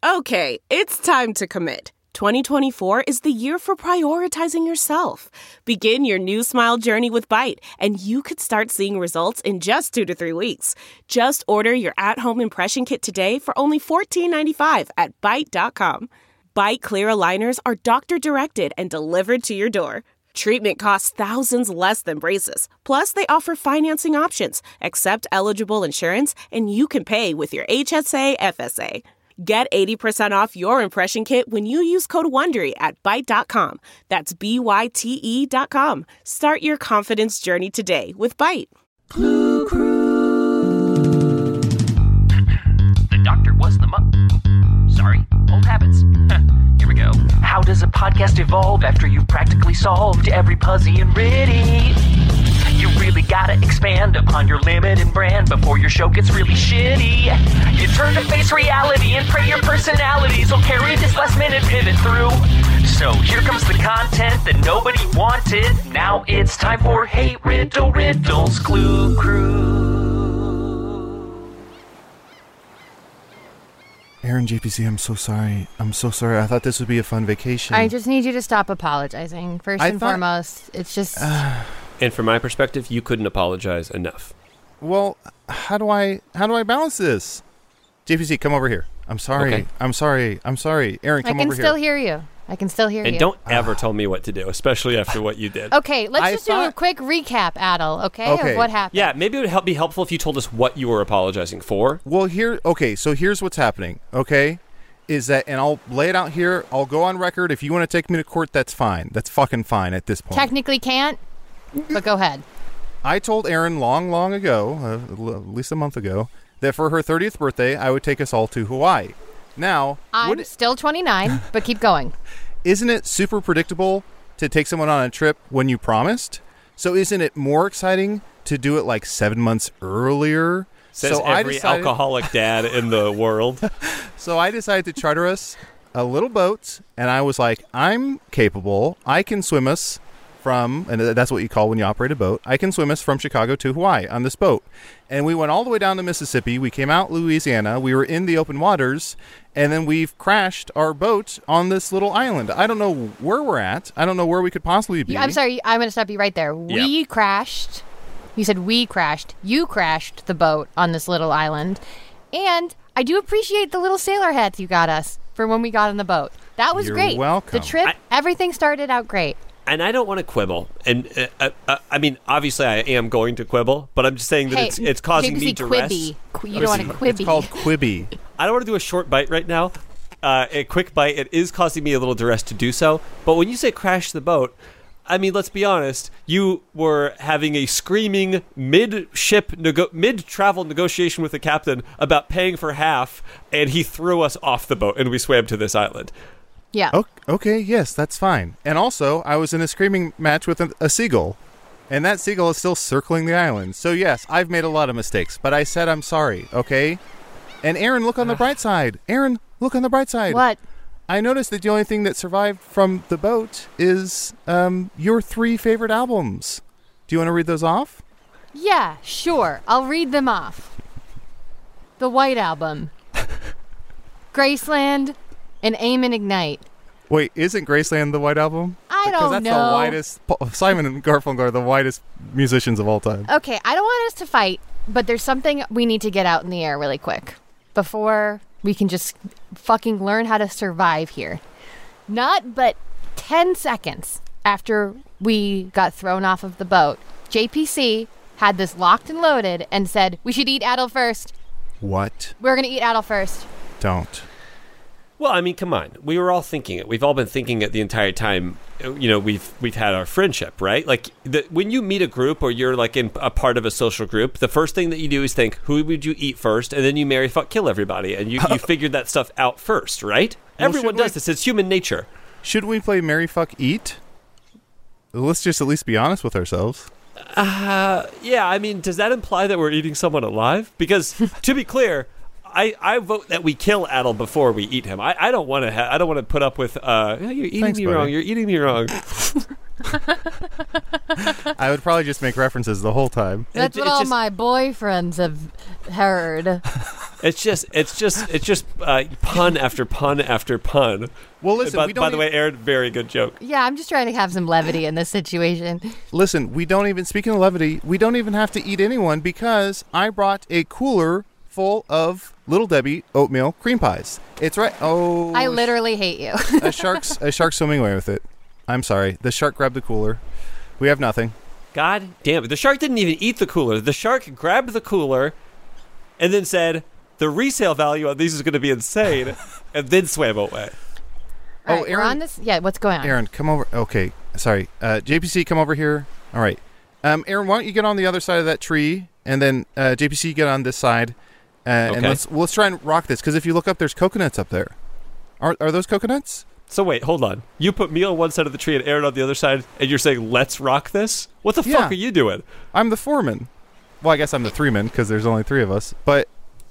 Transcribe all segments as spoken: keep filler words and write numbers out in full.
Okay, it's time to commit. twenty twenty-four is the year for prioritizing yourself. Begin your new smile journey with Byte, and you could start seeing results in just two to three weeks. Just order your at-home impression kit today for only fourteen ninety-five at byte dot com. Byte clear aligners are doctor-directed and delivered to your door. Treatment costs thousands less than braces. Plus, they offer financing options, accept eligible insurance, and you can pay with your H S A F S A. Get eighty percent off your impression kit when you use code WONDERY at byte dot com. That's B Y T E dot com. Start your confidence journey today with Byte. Clue Crew. The doctor was the mo- Sorry, old habits. Here we go. How does a podcast evolve after you've practically solved every Puzzy and Ritty? You really gotta expand upon your limit and brand before your show gets really shitty. You turn to face reality and pray your personalities will carry this last minute pivot through. So here comes the content that nobody wanted. Now it's time for Hate Riddle Riddles Clue Crew. Aaron, J P C, I'm so sorry. I'm so sorry. I thought this would be a fun vacation. I just need you to stop apologizing. First I and thought- foremost, it's just... Uh, And from my perspective, you couldn't apologize enough. well, how do I how do I balance this? J P C, come over here. I'm sorry. Okay. I'm sorry. I'm sorry. Aaron, I come can over still here. hear you. I can still hear And you. don't ever tell me what to do, especially after what you did. Okay, let's I just do a thought- quick recap, Adel, okay, Okay. of what happened. Yeah, maybe it would help be helpful if you told us what you were apologizing for. Well, here, okay, so here's what's happening, okay? Is that, and I'll lay it out here. I'll go on record. If you want to take me to court, that's fine. That's fucking fine at this point. Technically can't, but go ahead. I told Erin long, long ago, uh, l- at least a month ago, that for her thirtieth birthday, I would take us all to Hawaii. Now, I'm would it- still twenty-nine, but keep going. isn't it super predictable to take someone on a trip when you promised? So isn't it more exciting to do it like seven months earlier? Says so I every decided, alcoholic dad in the world. So I decided to charter us a little boat, and I was like, I'm capable. I can swim us from, and that's what you call when you operate a boat, I can swim us from Chicago to Hawaii on this boat. And we went all the way down to Mississippi. We came out Louisiana. We were in the open waters, and then we've crashed our boat on this little island. I don't know where we're at. I don't know where we could possibly be. I'm sorry, I'm going to stop you right there. We crashed. You said we crashed. You crashed the boat on this little island. And I do appreciate the little sailor hats you got us for when we got on the boat. That was You're great. welcome. The trip, I- everything started out great. And I don't want to quibble. And uh, uh, uh, I mean, obviously, I am going to quibble, but I'm just saying that Hey, it's it's causing J P C me duress. Quibby. Qu- You don't want to It's quibby. called Quibi. I don't want to do a short bite right now. Uh, a quick bite. It is causing me a little duress to do so. But when you say crash the boat, I mean, let's be honest. You were having a screaming mid-ship, nego- mid-travel negotiation with the captain about paying for half, and he threw us off the boat, and we swam to this island. Yeah. O- Okay, yes, that's fine. And also, I was in a screaming match with a, a seagull, and that seagull is still circling the island. So yes, I've made a lot of mistakes, but I said I'm sorry, okay? And Aaron, look on the bright side. Aaron, look on the bright side. What? I noticed that the only thing that survived from the boat is um, your three favorite albums. Do you want to read those off? Yeah, sure. I'll read them off. The White Album. Graceland and Aim and Ignite. Wait, isn't Graceland the White Album? I Because don't that's know. the widest. Simon and Garfunkel are the widest musicians of all time. Okay, I don't want us to fight, but there's something we need to get out in the air really quick before we can just fucking learn how to survive here. Not but ten seconds after we got thrown off of the boat, J P C had this locked and loaded and said, we should eat Adel first. What? We're going to eat Adel first. Don't. Well, I mean, come on. We were all thinking it. We've all been thinking it the entire time. You know, we've we've had our friendship, right? Like, the, when you meet a group or you're like in a part of a social group, the first thing that you do is think, who would you eat first? And then you marry, fuck, kill everybody. And you, you figured that stuff out first, right? Well, Everyone should does we- this. It's human nature. Should we play Marry, Fuck, Eat? Let's just at least be honest with ourselves. Uh, yeah, I mean, does that imply that we're eating someone alive? Because, to be clear, I, I vote that we kill Adel before we eat him. I, I don't want to. Ha- I don't want to put up with. Uh, you're eating Thanks, me buddy. wrong. You're eating me wrong. I would probably just make references the whole time. That's It- what it's all just- my boyfriends have heard. It's just, it's just, it's just uh, pun after pun after pun. Well, listen, by, we don't by the even- way, Aaron, very good joke. Yeah, I'm just trying to have some levity in this situation. Listen, we don't even, speaking of levity, we don't even have to eat anyone because I brought a cooler full of Little Debbie oatmeal cream pies. It's right. Oh, I literally hate you. a shark's a shark swimming away with it. I'm sorry. The shark grabbed the cooler. We have nothing. God damn it! The shark didn't even eat the cooler. The shark grabbed the cooler, and then said, "The resale value on these is going to be insane," and then swam away. All Oh, right, we're Aaron- on this. Yeah, what's going on? Aaron, come over. Okay, sorry. Uh, J P C, come over here. All right. Um, Aaron, why don't you get on the other side of that tree, and then uh, J P C get on this side, uh, and Okay. let's let's try and rock this. Because if you look up, there's coconuts up there. Are are those coconuts? So wait, hold on. You put me on one side of the tree and Aaron on the other side, and you're saying, "Let's rock this." What the Yeah. fuck are you doing? I'm the foreman. Well, I guess I'm the three man because there's only three of us. But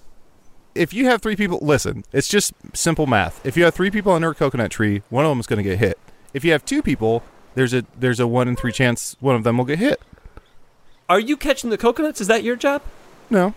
if you have three people, listen, it's just simple math. If you have three people under a coconut tree, one of them is going to get hit. If you have two people, there's a there's a one in three chance one of them will get hit. Are you catching the coconuts? Is that your job? No.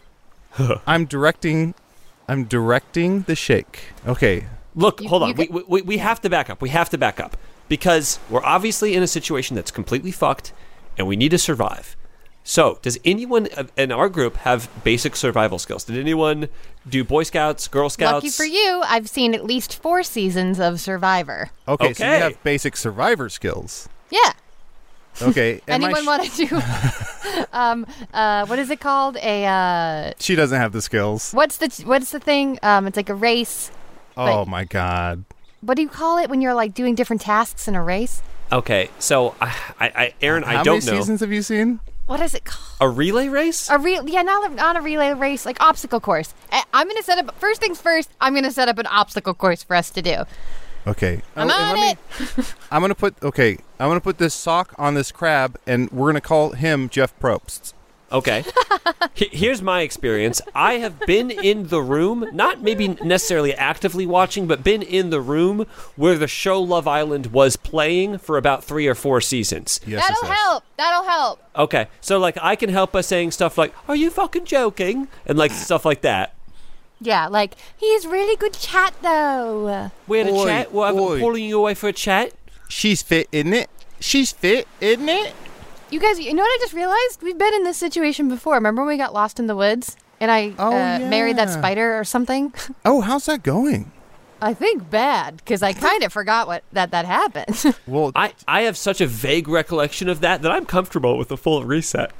I'm directing. I'm directing the shake. Okay. Look, You- hold on. you We, can- we we have to back up. We have to back up because we're obviously in a situation that's completely fucked, and we need to survive. So, does anyone in our group have basic survival skills? Did anyone do Boy Scouts, Girl Scouts? Lucky for you, I've seen at least four seasons of Survivor. Okay. So you Okay. have basic survivor skills. Yeah. Okay. and my Anyone sh- want to do? um. Uh. What is it called? A. Uh. She doesn't have the skills. What's the What's the thing? Um. It's like a race. Oh my god. What do you call it when you're like doing different tasks in a race? Okay, so I, I, I Aaron, How I don't many know. seasons have you seen? What is it called? A relay race? A real, yeah, not a, not a relay race, like obstacle course. I, I'm gonna set up first things first. I'm gonna set up an obstacle course for us to do. Okay. I'm Oh, and on let me- I'm gonna put okay. I'm gonna put this sock on this crab, and we're gonna call him Jeff Probst. Okay. He- Here's my experience. I have been in the room, not maybe necessarily actively watching, but been in the room where the show Love Island was playing for about three or four seasons. Yes, That'll yes, yes. help. That'll help. Okay, so like I can help by saying stuff like, "Are you fucking joking?" and like stuff like that. Yeah, like he's really good chat though. We had a Oi, chat. Well, I'm oi. pulling you away for a chat. She's fit, isn't it? She's fit, isn't it? You guys, you know what I just realized? We've been in this situation before. Remember when we got lost in the woods and I Oh, uh, married that yeah. spider or something? Oh, how's that going? I think bad because I kind of forgot what that that happened. Well, I, I have such a vague recollection of that that I'm comfortable with a full reset.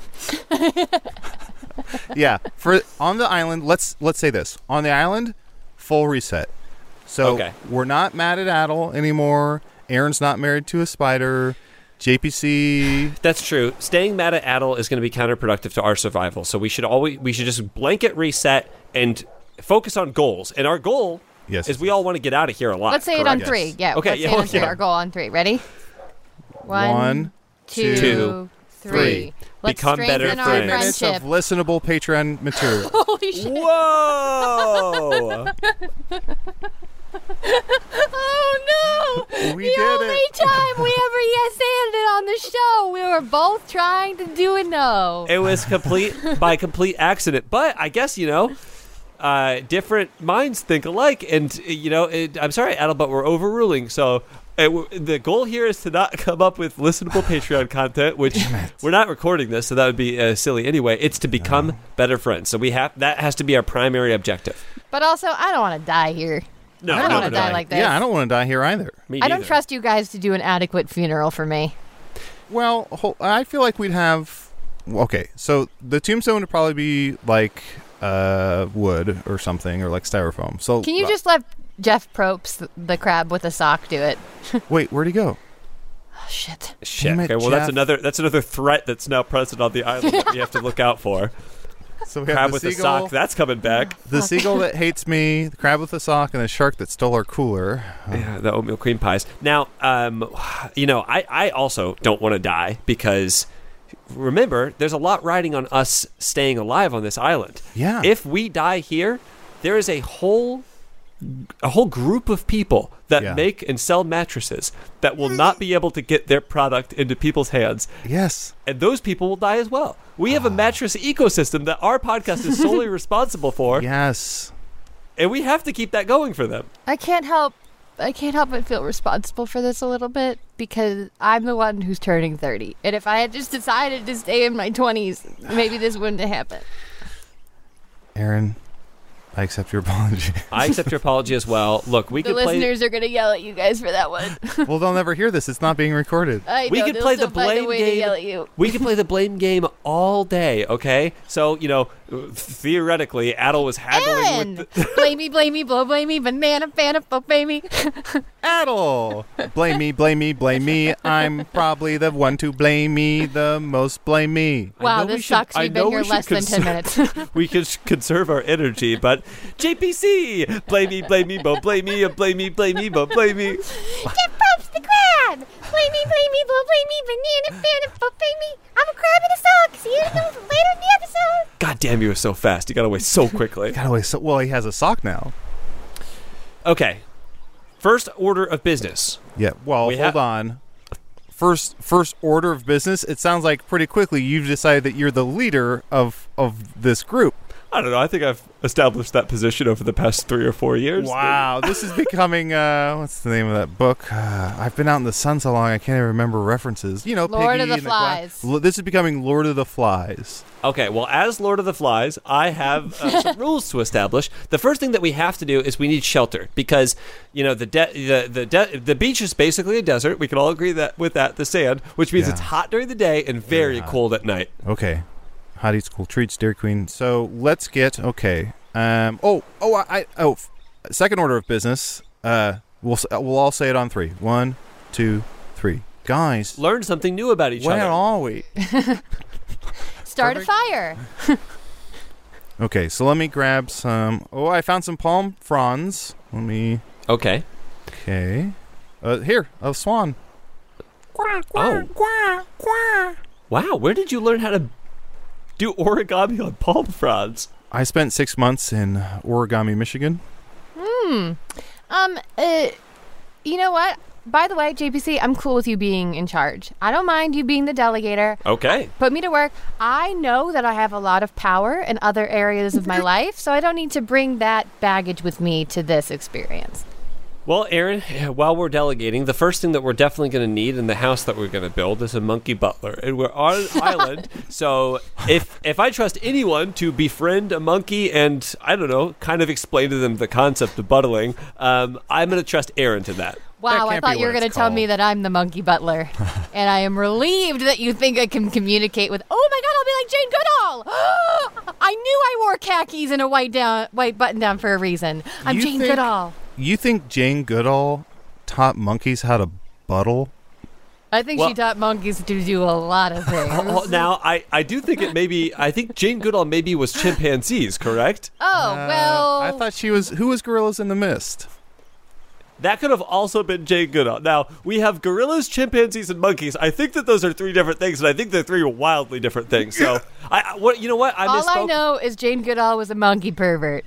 yeah. For on the island, let's let's say this: on the island, full reset. So Okay. we're not mad at Adel anymore. Aaron's not married to a spider. J P C. That's true. Staying mad at Adel is going to be counterproductive to our survival. So we should always we should just blanket reset and focus on goals. And our goal Yes, is yes, we yes. all want to get out of here alive. Let's say it on correct? three. Yes. Yeah. Okay, Let's yeah, say it on okay. three. Our goal on three. Ready? One, two, two, three. three. Let's Become better strengthen our friends. minutes friendship. of listenable Patreon material. Holy shit! Whoa! Oh no! We the did only it. time we ever yes anded on the show, we were both trying to do a no. It was complete by complete accident. But I guess, you know, uh, different minds think alike. And, uh, you know, it, I'm sorry, Adel, but we're overruling. So uh, w- the goal here is to not come up with listenable Patreon content, which we're not recording this, so that would be uh, silly anyway. It's to become better friends. So we have that has to be our primary objective. But also, I don't want to die here. No, I don't no, wanna no, die no. like this. Yeah, I don't want to die here either. Me I don't neither. trust you guys to do an adequate funeral for me. Well, ho- I feel like we'd have. Okay, so the tombstone would probably be like uh, wood or something, or like styrofoam. So Can you just let Jeff Probst, the crab with a sock, do it? wait? Where'd he go? Oh, shit. Shit. Damn it, Okay, well, that's Jeff. another that's another threat that's now present on the island that we have to look out for. So we have Crab the with a seagull, sock, that's coming back. the seagull that hates me, the crab with the sock, and the shark that stole our cooler. Yeah, the oatmeal cream pies. Now, um, you know, I, I also don't want to die because remember, there's a lot riding on us staying alive on this island. Yeah. If we die here, there is a whole a whole group of people that Yeah. make and sell mattresses that will not be able to get their product into people's hands. Yes. And those people will die as well. We have a mattress ecosystem that our podcast is solely responsible for, Yes. and we have to keep that going for them. I can't help I can't help but feel responsible for this a little bit because I'm the one who's turning thirty. And if I had just decided to stay in my twenties, maybe this wouldn't have happened. Aaron, I accept your apology. I accept your apology as well. Look, we The could play. listeners are going to yell at you guys for that one. Well, they'll never hear this. It's not being recorded. I We know, could they'll play the still find a blame way to game. yell at you. We could play the blame game all day, okay? So, you know, theoretically, Adel was haggling Aaron! with the, Blame me, blame me, blow, blame me, banana, banana, blow, blame me. Adel! Blame me, blame me, blame me. I'm probably the one to blame me the most. Blame me. I Wow, know we this should- sucks. I We've know been we here should less than ten conser- minutes. we could sh- conserve our energy, but J P C, blame me, blame me, but blame me, blame me, blame me, but blame me. Jeff Pope's the crab. Blame me, blame me, blow, blame me, banana, banana, blow, blame me. I'm a crab in a sock. See you later in the episode. God damn, you were so fast. You got away so quickly. God, wait, so, well, he has a sock now. Okay. First order of business. Yeah. Well, We hold ha- on. First, first order of business. It sounds like pretty quickly you've decided that you're the leader of of this group. I don't know. I think I've established that position over the past three or four years. Wow, this is becoming uh, what's the name of that book? Uh, I've been out in the sun so long I can't even remember references. You know, Lord Piggy of the and Gla- Flies. L- this is becoming Lord of the Flies. Okay, well, as Lord of the Flies, I have uh, some rules to establish. The first thing that we have to do is we need shelter because, you know, the de- the the, de- the beach is basically a desert. We can all agree that with that, the sand, which means Yeah. it's hot during the day and very Very hot. cold at night. Okay, hot eats cool treats, Dairy Queen. So let's get okay. Um. Oh. Oh. I. I oh. f- Second order of business. Uh. We'll s- we'll all say it on three. One, two, three. Guys, Learn something new about each where other. are we? Start Perfect. a fire. Okay. So let me grab some. Oh, I found some palm fronds. Let me. Okay. Okay. Uh. Here, a swan. Oh. Wow, where did you learn how to do origami on palm fronds? I spent six months in Origami, Michigan. Um, uh, you know what? By the way, J P C, I'm cool with you being in charge. I don't mind you being the delegator. Okay. Put me to work. I know that I have a lot of power in other areas of my life, so I don't need to bring that baggage with me to this experience. Well, Aaron, while we're delegating, the first thing that we're definitely going to need in the house that we're going to build is a monkey butler. And we're on an island, so if if I trust anyone to befriend a monkey and, I don't know, kind of explain to them the concept of buttling, um, I'm going to trust Aaron to that. Wow, I can't thought be you were what going to it's tell me called. that I'm the monkey butler. And I am relieved that you think I can communicate with, oh my God, I'll be like Jane Goodall. I knew I wore khakis and a white down, white button down for a reason. I'm You Jane think- Goodall. You think Jane Goodall taught monkeys how to buttle? I think Well- she taught monkeys to do a lot of things. Oh, now, I, I do think it maybe, I think Jane Goodall maybe was chimpanzees, correct? Oh, well. Uh, I thought she was. Who was Gorillas in the Mist? That could have also been Jane Goodall. Now, we have gorillas, chimpanzees, and monkeys. I think that those are three different things, and I think they're three wildly different things. So, I, I what you know what? I All I misspoke. know is Jane Goodall was a monkey pervert.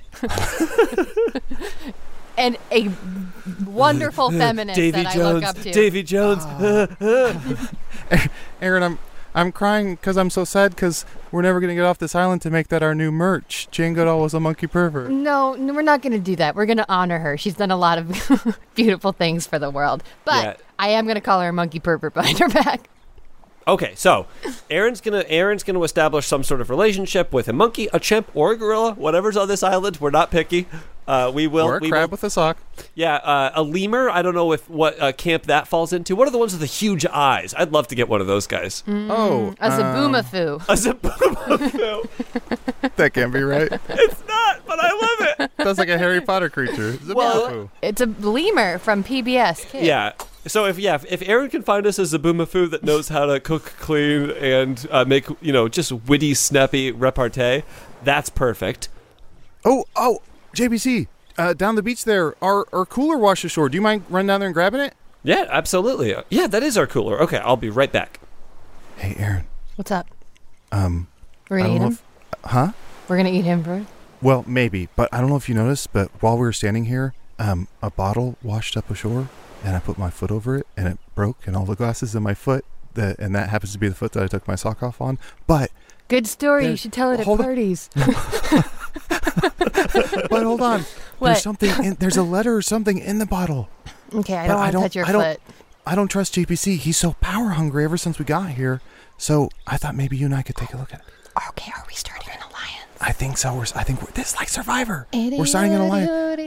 And a wonderful feminist Davy that Jones, I look up to. Davy Jones. Aaron, I'm I'm crying because I'm so sad because we're never gonna get off this island to make that our new merch. Jane Goodall was a monkey pervert. No, no, we're not going to do that. We're going to honor her. She's done a lot of beautiful things for the world. But Yeah. I am going to call her a monkey pervert behind her back. Okay, so Aaron's gonna Aaron's gonna establish some sort of relationship with a monkey, a chimp, or a gorilla, whatever's on this island. We're not picky. Uh, we will. Or a we crab will, with a sock. yeah, uh, a lemur. I don't know if what uh, camp that falls into. What are the ones with the huge eyes? I'd love to get one of those guys. Oh, A um, zaboomafoo. A Zaboomafoo. that can't be right. It's not, but I love it. That's like a Harry Potter creature. Well, Zaboomafoo. It's a lemur from P B S Kids. Yeah. So if yeah, if, if Aaron can find us a Zaboomafoo that knows how to cook, clean, and uh, make you know just witty, snappy repartee, that's perfect. Oh, oh, J B C, uh, down the beach there, our our cooler washed ashore. Do you mind running down there and grabbing it? Yeah, absolutely. Yeah, that is our cooler. Okay, I'll be right back. Hey, Aaron. What's up? Um, We're I going to don't eat know him? if, huh? We're going to eat him first? Well, maybe, but I don't know if you noticed, but while we were standing here, um, a bottle washed up ashore, and I put my foot over it, and it broke, and all the glasses in my foot, that, and that happens to be the foot that I took my sock off on. But Good story. There- You should tell it at hold on. parties. but hold on, What? there's something. In, there's a letter or something in the bottle. Okay, I But don't I want to don't- touch your I don't- foot. I don't trust J P C. He's so power hungry ever since we got here. So I thought maybe you and I could take a look at it. Okay, are we starting an alliance? I think so. We're. I think we're, this is like Survivor. We're starting an alliance.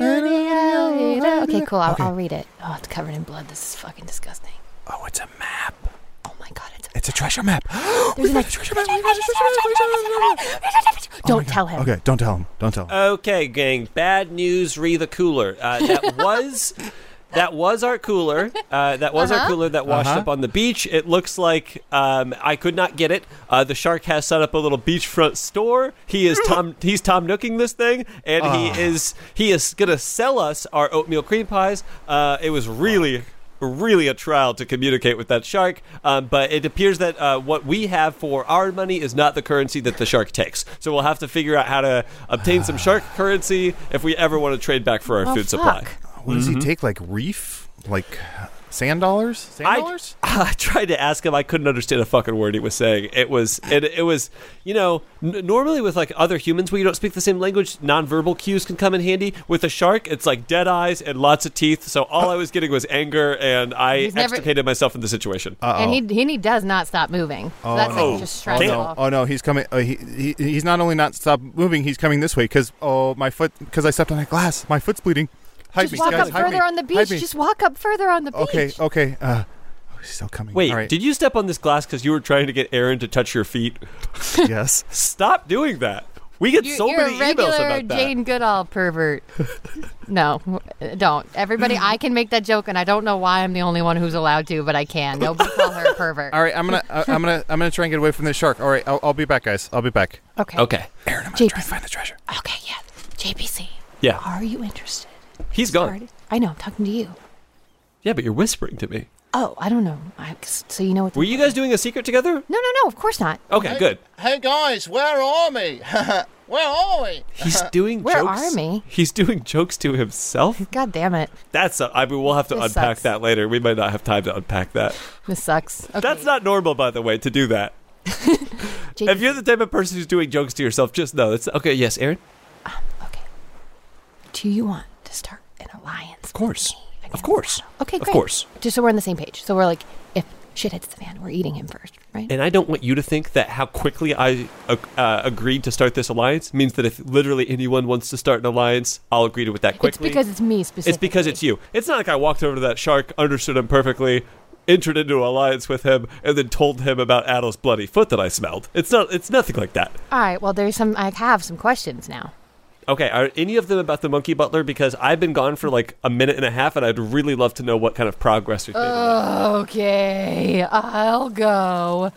Okay, cool. I'll, Okay. I'll read it. Oh, it's covered in blood. This is fucking disgusting. Oh, it's a map. Oh my god, it's. It's a treasure map. There's an a treasure map. We got a treasure map. Don't tell him. Okay, don't tell him. Don't tell him. Okay, gang. Bad news. Re the cooler. Uh, that was that was our cooler. Uh, that was our Uh-huh. cooler that washed Uh-huh. up on the beach. It looks like um, I could not get it. Uh, the shark has set up a little beachfront store. He is Tom. He's Tom Nooking this thing, and he is he is gonna sell us our oatmeal cream pies. Uh, it was really. Really a trial to communicate with that shark, um, but it appears that uh, what we have for our money is not the currency that the shark takes. So we'll have to figure out how to obtain some shark currency if we ever want to trade back for our Oh, food supply. fuck. What does he take? Like reef? Like sand dollars? Sand I, dollars? I tried to ask him. I couldn't understand a fucking word he was saying. It was, it, it was, you know, n- normally with like other humans where you don't speak the same language, nonverbal cues can come in handy. With a shark, it's like dead eyes and lots of teeth. So all I was getting was anger, and I He's never- extricated myself from the situation. Uh-oh. And he, he does not stop moving. So Oh, that's no. like just Oh shrugged no! off. Oh no! He's coming. Uh, he, he he's not only not stop moving. He's coming this way because oh my foot because I stepped on that glass. My foot's bleeding. Hide Just me, walk guys, up hide further me. on the Hide beach. me. Just walk up further on the beach. Okay. Okay. Uh, oh, he's still coming. Wait, All right. did you step on this glass because you were trying to get Aaron to touch your feet? yes. Stop doing that. We get You're, so you're many a regular emails about that. Jane Goodall pervert. No, don't. Everybody, I can make that joke, and I don't know why I'm the only one who's allowed to, but I can. Nobody call her a pervert. All right. I'm gonna. Uh, I'm gonna. I'm gonna try and get away from this shark. All right. I'll, I'll be back, guys. I'll be back. Okay. Okay. Aaron, I'm gonna J P C. try and find the treasure. Okay, yeah. J P C. Yeah. Are you interested? He's gone. Started- I know, I'm talking to you. Yeah, but you're whispering to me. Oh, I don't know. I, so you know what? Were you guys doing a secret together? No, no, no, of course not. Okay, good. Hey guys, where are me? Where are we? He's doing Where jokes. are me? He's doing jokes to himself. God damn it. That's. A, I mean, we'll have to This unpack sucks. that later. We might not have time to unpack that. This sucks. Okay. That's not normal, by the way, to do that. J P C. If you're the type of person who's doing jokes to yourself, just know it's okay. Yes, Aaron. Okay. Do you want to start an alliance? Of course. with me Of against course. Shadow? Okay, Of great. course. Just so we're on the same page. So we're like, if shit hits the fan, we're eating him first, right? And I don't want you to think that how quickly I uh, uh, agreed to start this alliance means that if literally anyone wants to start an alliance, I'll agree to it that It's quickly. because it's me specifically. It's because it's you. It's not like I walked over to that shark, understood him perfectly, entered into an alliance with him, and then told him about Adel's bloody foot that I smelled. It's not. It's nothing like that. All right, well, there's some, I have some questions now. Okay, are any of them about the monkey butler? Because I've been gone for like a minute and a half, and I'd really love to know what kind of progress we've made. on that. Okay, I'll go.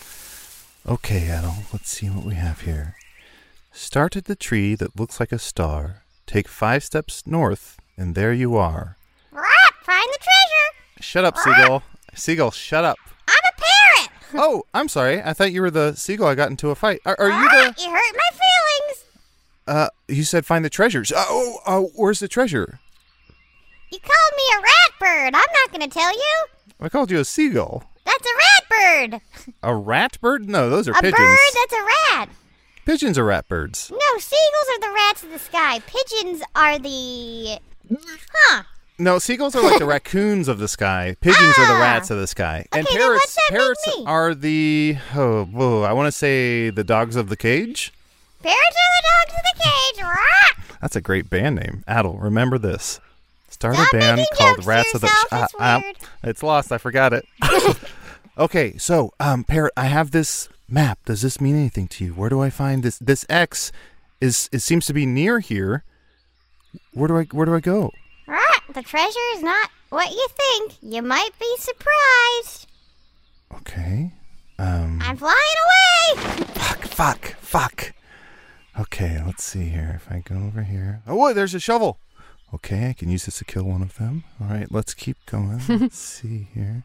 Okay, Adel. Let's see what we have here. Start at the tree that looks like a star. Take five steps north, and there you are. Right, find the treasure. Shut up, Seagull. Seagull, shut up. I'm a parrot. Oh, I'm sorry. I thought you were the seagull I got into a fight. Are, are you Right, the... you hurt my feelings. Uh, you said find the treasures. Oh, oh, where's the treasure? You called me a rat bird. I'm not going to tell you. I called you a seagull. That's a rat bird. A rat bird? No, those are A pigeons. bird that's a rat. Pigeons are rat birds. No, seagulls are the rats of the sky. Pigeons are the... Huh. No, seagulls are like the raccoons of the sky. Pigeons are the Ah. rats of the sky. And Okay, then parrots, what's that make parrots me? are the oh, whoa, I want to say the dogs of the cage. Parrots are the dogs of the cage. Rat. That's a great band name. Adel, remember this. Start Stop a band making called jokes Rats to of the yourself, Ah, it's ah, weird. It's lost. I forgot it. Okay, so um, Parrot, I have this map. Does this mean anything to you? Where do I find this? This X is it seems to be near here. Where do I where do I go? Rat. The treasure is not what you think. You might be surprised. Okay. Um. I'm flying away. Fuck, fuck, fuck. Okay, let's see here. If I go over here. Oh, wait, there's a shovel. Okay, I can use this to kill one of them. All right, let's keep going. Let's see here.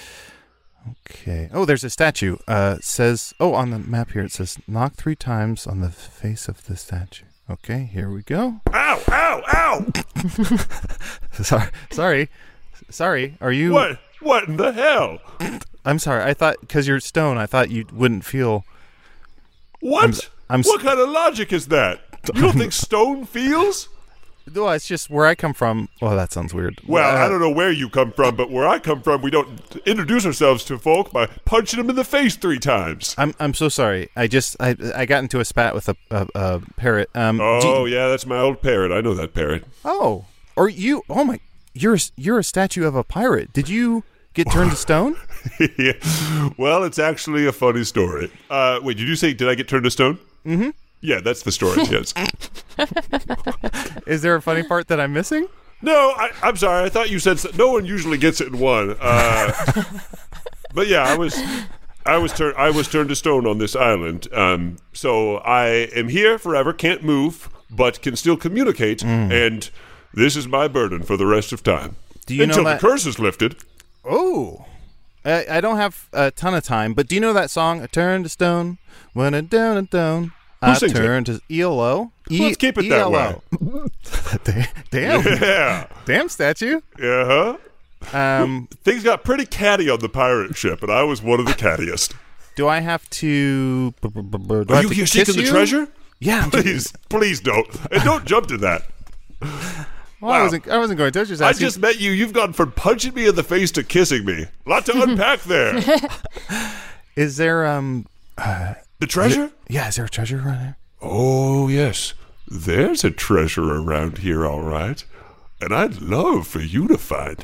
Okay. Oh, there's a statue. Uh, it says, oh, on the map here, it says, knock three times on the face of the statue. Okay, here we go. Ow, ow, ow! sorry, sorry, sorry. Are you? What? What in the hell? I'm sorry. I thought because you're stone, I thought you wouldn't feel. What? I'm, I'm what kind of logic is that? You don't think stone feels? Well, it's just where I come from. Well, that sounds weird. Well, Uh, I don't know where you come from, but where I come from, we don't introduce ourselves to folk by punching them in the face three times. I'm I'm so sorry. I just I I got into a spat with a a, a parrot. Um. Oh, do- yeah, that's my old parrot. I know that parrot. Oh. Or you? Oh my! You're a- you're a statue of a pirate. Did you get turned to stone? Yeah. Well, it's actually a funny story. Uh, wait, did you say, did I get turned to stone? Mm-hmm. Yeah, that's the story, yes. Is there a funny part that I'm missing? No, I, I'm sorry. I thought you said so. No one usually gets it in one. Uh, but yeah, I was, I was turned, I was turned to stone on this island. Um, so I am here forever, can't move, but can still communicate, Mm. and this is my burden for the rest of time. Do you Until know the that? curse is lifted. Oh. I, I don't have a ton of time, but do you know that song? I turn to stone when I down and down. Who I sings it? turn to E L O. E- Let's keep it that way. Damn. Yeah. Damn statue. Yeah. Um, Things got pretty catty on the pirate ship, and I was one of the cattiest. do I have to? b- b- b- b- do I Are have you to here kiss seeking the you? treasure? Yeah. I'm Please, please don't. And don't jump to that. Well, I Wow. wasn't. I wasn't going to. I was just I asking. just met you. You've gone from punching me in the face to kissing me. A lot to unpack there. Is there um? The treasure? Yeah. Is there a treasure around there? Oh, yes. There's a treasure around here, all right. And I'd love for you to find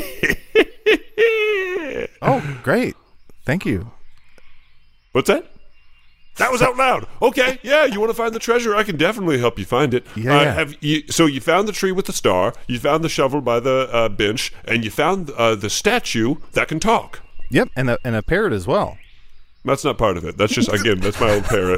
it. Oh, great. Thank you. What's that? That was out loud. Okay, yeah, you want to find the treasure? I can definitely help you find it. Yeah, Uh, yeah. Have you, so you found the tree with the star, you found the shovel by the uh, bench, and you found uh, the statue that can talk. Yep, and a, and a parrot as well. That's not part of it. That's just, again, that's my old parrot.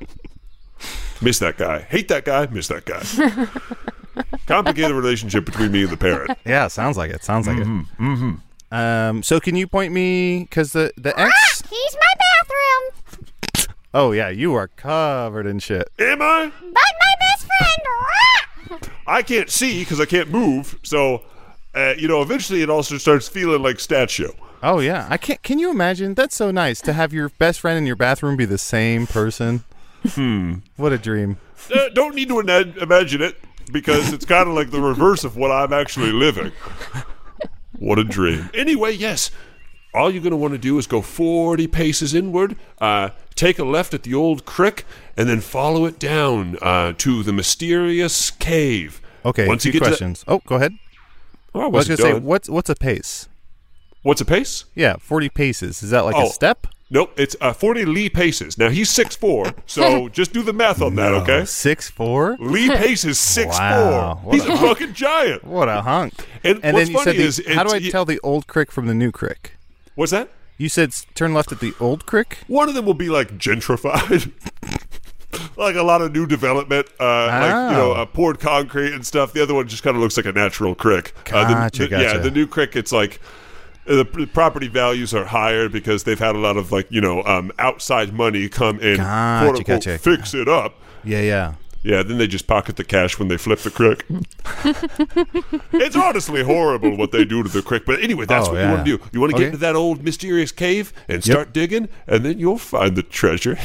Miss that guy. Hate that guy. Miss that guy. Complicated relationship between me and the parrot. Yeah, sounds like it. Sounds like Mm-hmm, it. Mm-hmm. Um. So can you point me? Because the the X. He's my bathroom. Oh yeah, you are covered in shit. Am I? But my best friend. I can't see because I can't move. So, uh, you know, eventually it also starts feeling like statue. Oh yeah, I can't. Can you imagine? That's so nice to have your best friend in your bathroom be the same person. Hmm. What a dream. Uh, don't need to ina- imagine it because it's kind of like the reverse of what I'm actually living. What a dream. Anyway, yes. All you're going to want to do is go forty paces inward, uh, take a left at the old crick, and then follow it down uh, to the mysterious cave. Okay. Once two you get to questions. Oh, go ahead. that- oh, I I was wasn't gonna say, done. what's what's a pace? What's a pace? Yeah, forty paces. Is that like Oh. a step? Nope, it's uh, forty Lee paces. Now, he's six foot four, so just do the math on that, okay? Six four. Lee Pace is six foot Wow. four. What He's a a hunk. fucking giant. What a hunk! And And what's then you funny said, the, is how do I it's- tell the old crick from the new crick? What's that? You said s- turn left at the old crick. One of them will be like gentrified. Like a lot of new development, uh, like you know, Oh. uh, poured concrete and stuff. The other one just kind of looks like a natural crick. Uh, the- Gotcha, the- Yeah, gotcha. the new crick, it's like uh, the p- property values are higher because they've had a lot of like you know um, outside money come in, Gotcha, quote unquote, gotcha. fix it up. Yeah, yeah. Yeah, then they just pocket the cash when they flip the crick. It's honestly horrible what they do to the crick. But anyway, that's Oh, what yeah. you want to do. You want to Okay. get into that old mysterious cave and start digging, and then you'll find the treasure.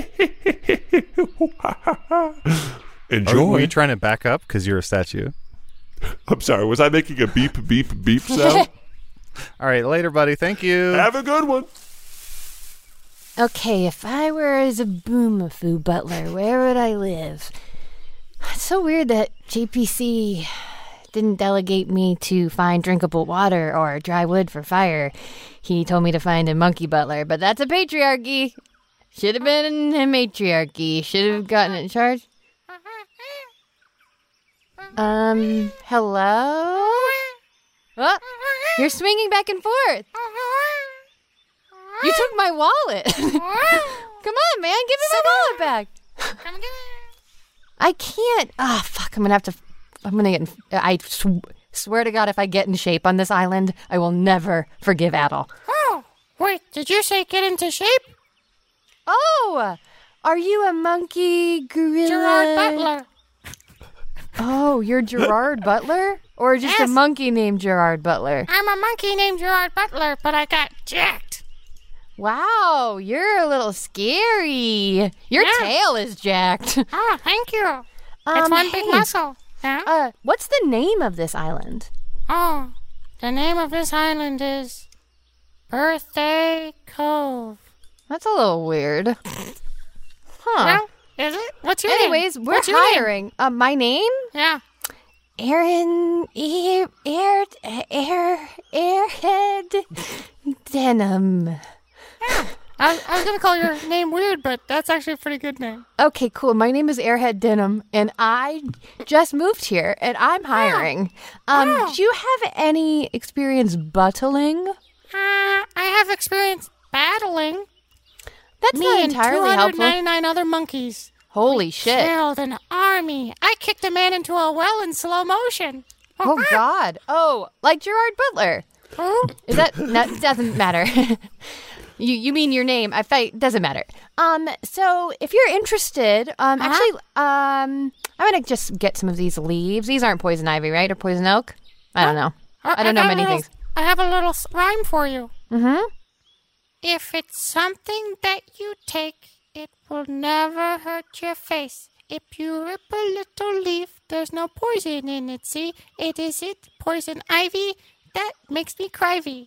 Are, Enjoy. were you trying to back up because you're a statue? I'm sorry, was I making a beep, beep, beep sound? All right, later, buddy. Thank you. Have a good one. Okay, if I were as a boomafoo butler, where would I live? It's so weird that J P C didn't delegate me to find drinkable water or dry wood for fire. He told me to find a monkey butler, but that's a patriarchy. Should have been a matriarchy. Should have gotten in charge. Um, hello? Oh, you're swinging back and forth. You took my wallet. Come on, man. Give me my wallet back. I can't. Ah, oh, fuck. I'm going to have to. I'm going to get in. I sw- swear to God, if I get in shape on this island, I will never forgive Adel. Oh, wait, did you say get into shape? Oh, are you a monkey gorilla? Gerard Butler. Oh, you're Gerard Butler? Or just Yes. a monkey named Gerard Butler? I'm a monkey named Gerard Butler, but I got jacked. Wow, you're a little scary. Your Yeah. tail is jacked. Oh, thank you. Um, it's one big hey, muscle. Yeah? Uh, what's the name of this island? Oh, the name of this island is Birthday Cove. That's a little weird. Huh. Well, is it? What's your Anyways, name? we're What's your name? hiring. Uh, my name? Yeah. Aaron Air Air Air Airhead Denim. I, I was going to call your name weird, but that's actually a pretty good name. Okay, cool. My name is Airhead Denim, and I just moved here, and I'm hiring. Um, Oh. do you have any experience buttling? Uh, I have experience battling. That's Me not and entirely two hundred helpful. ninety-nine other monkeys Holy shit! killed an army. I kicked a man into a well in slow motion. Oh God! Oh, like Gerard Butler. Who? Is that no, it doesn't matter. you you mean your name? I fight doesn't matter. Um, so if you're interested, um, Uh-huh. actually, um, I'm gonna just get some of these leaves. These aren't poison ivy, right? Or poison oak? I don't know. Uh, I don't know got a many little- things. I have a little s- rhyme for you. Mm-hmm. If it's something that you take, it will never hurt your face. If you rip a little leaf, there's no poison in it, see? It is it, poison ivy, that makes me cryvy.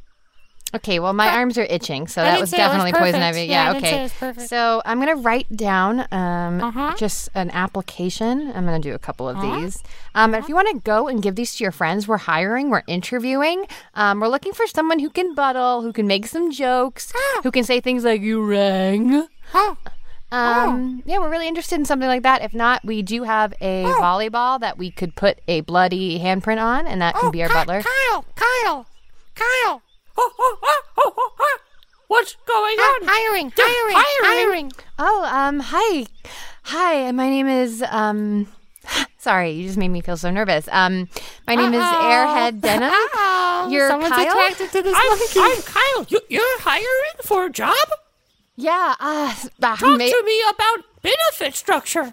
Okay, well, my arms are itching, so I that didn't was say it was definitely poison perfect. ivy. Yeah, I Yeah, didn't say it okay. was perfect. So I'm gonna write down um Uh-huh. just an application. I'm gonna do a couple of Uh-huh. these. Um, if you want to go and give these to your friends, we're hiring, we're interviewing. Um, we're looking for someone who can buttle, who can make some jokes, Oh. who can say things like "you rang." Oh, Um, yeah, we're really interested in something like that. If not, we do have a Oh. volleyball that we could put a bloody handprint on, and that can oh, be our Ky- butler. Kyle, Kyle, Kyle. Oh, oh, oh, oh, oh, oh. What's going Ah, on? hiring, They're hiring, hiring. hiring. Oh, um, hi. Hi, my name is, um, sorry, you just made me feel so nervous. Um, my name is Uh-oh. Airhead Denim. Uh-oh. You're Someone's Kyle? attracted to this I'm, monkey. I'm Kyle. You, you're hiring for a job? Yeah, uh, uh, Talk ma- to me about benefit structure.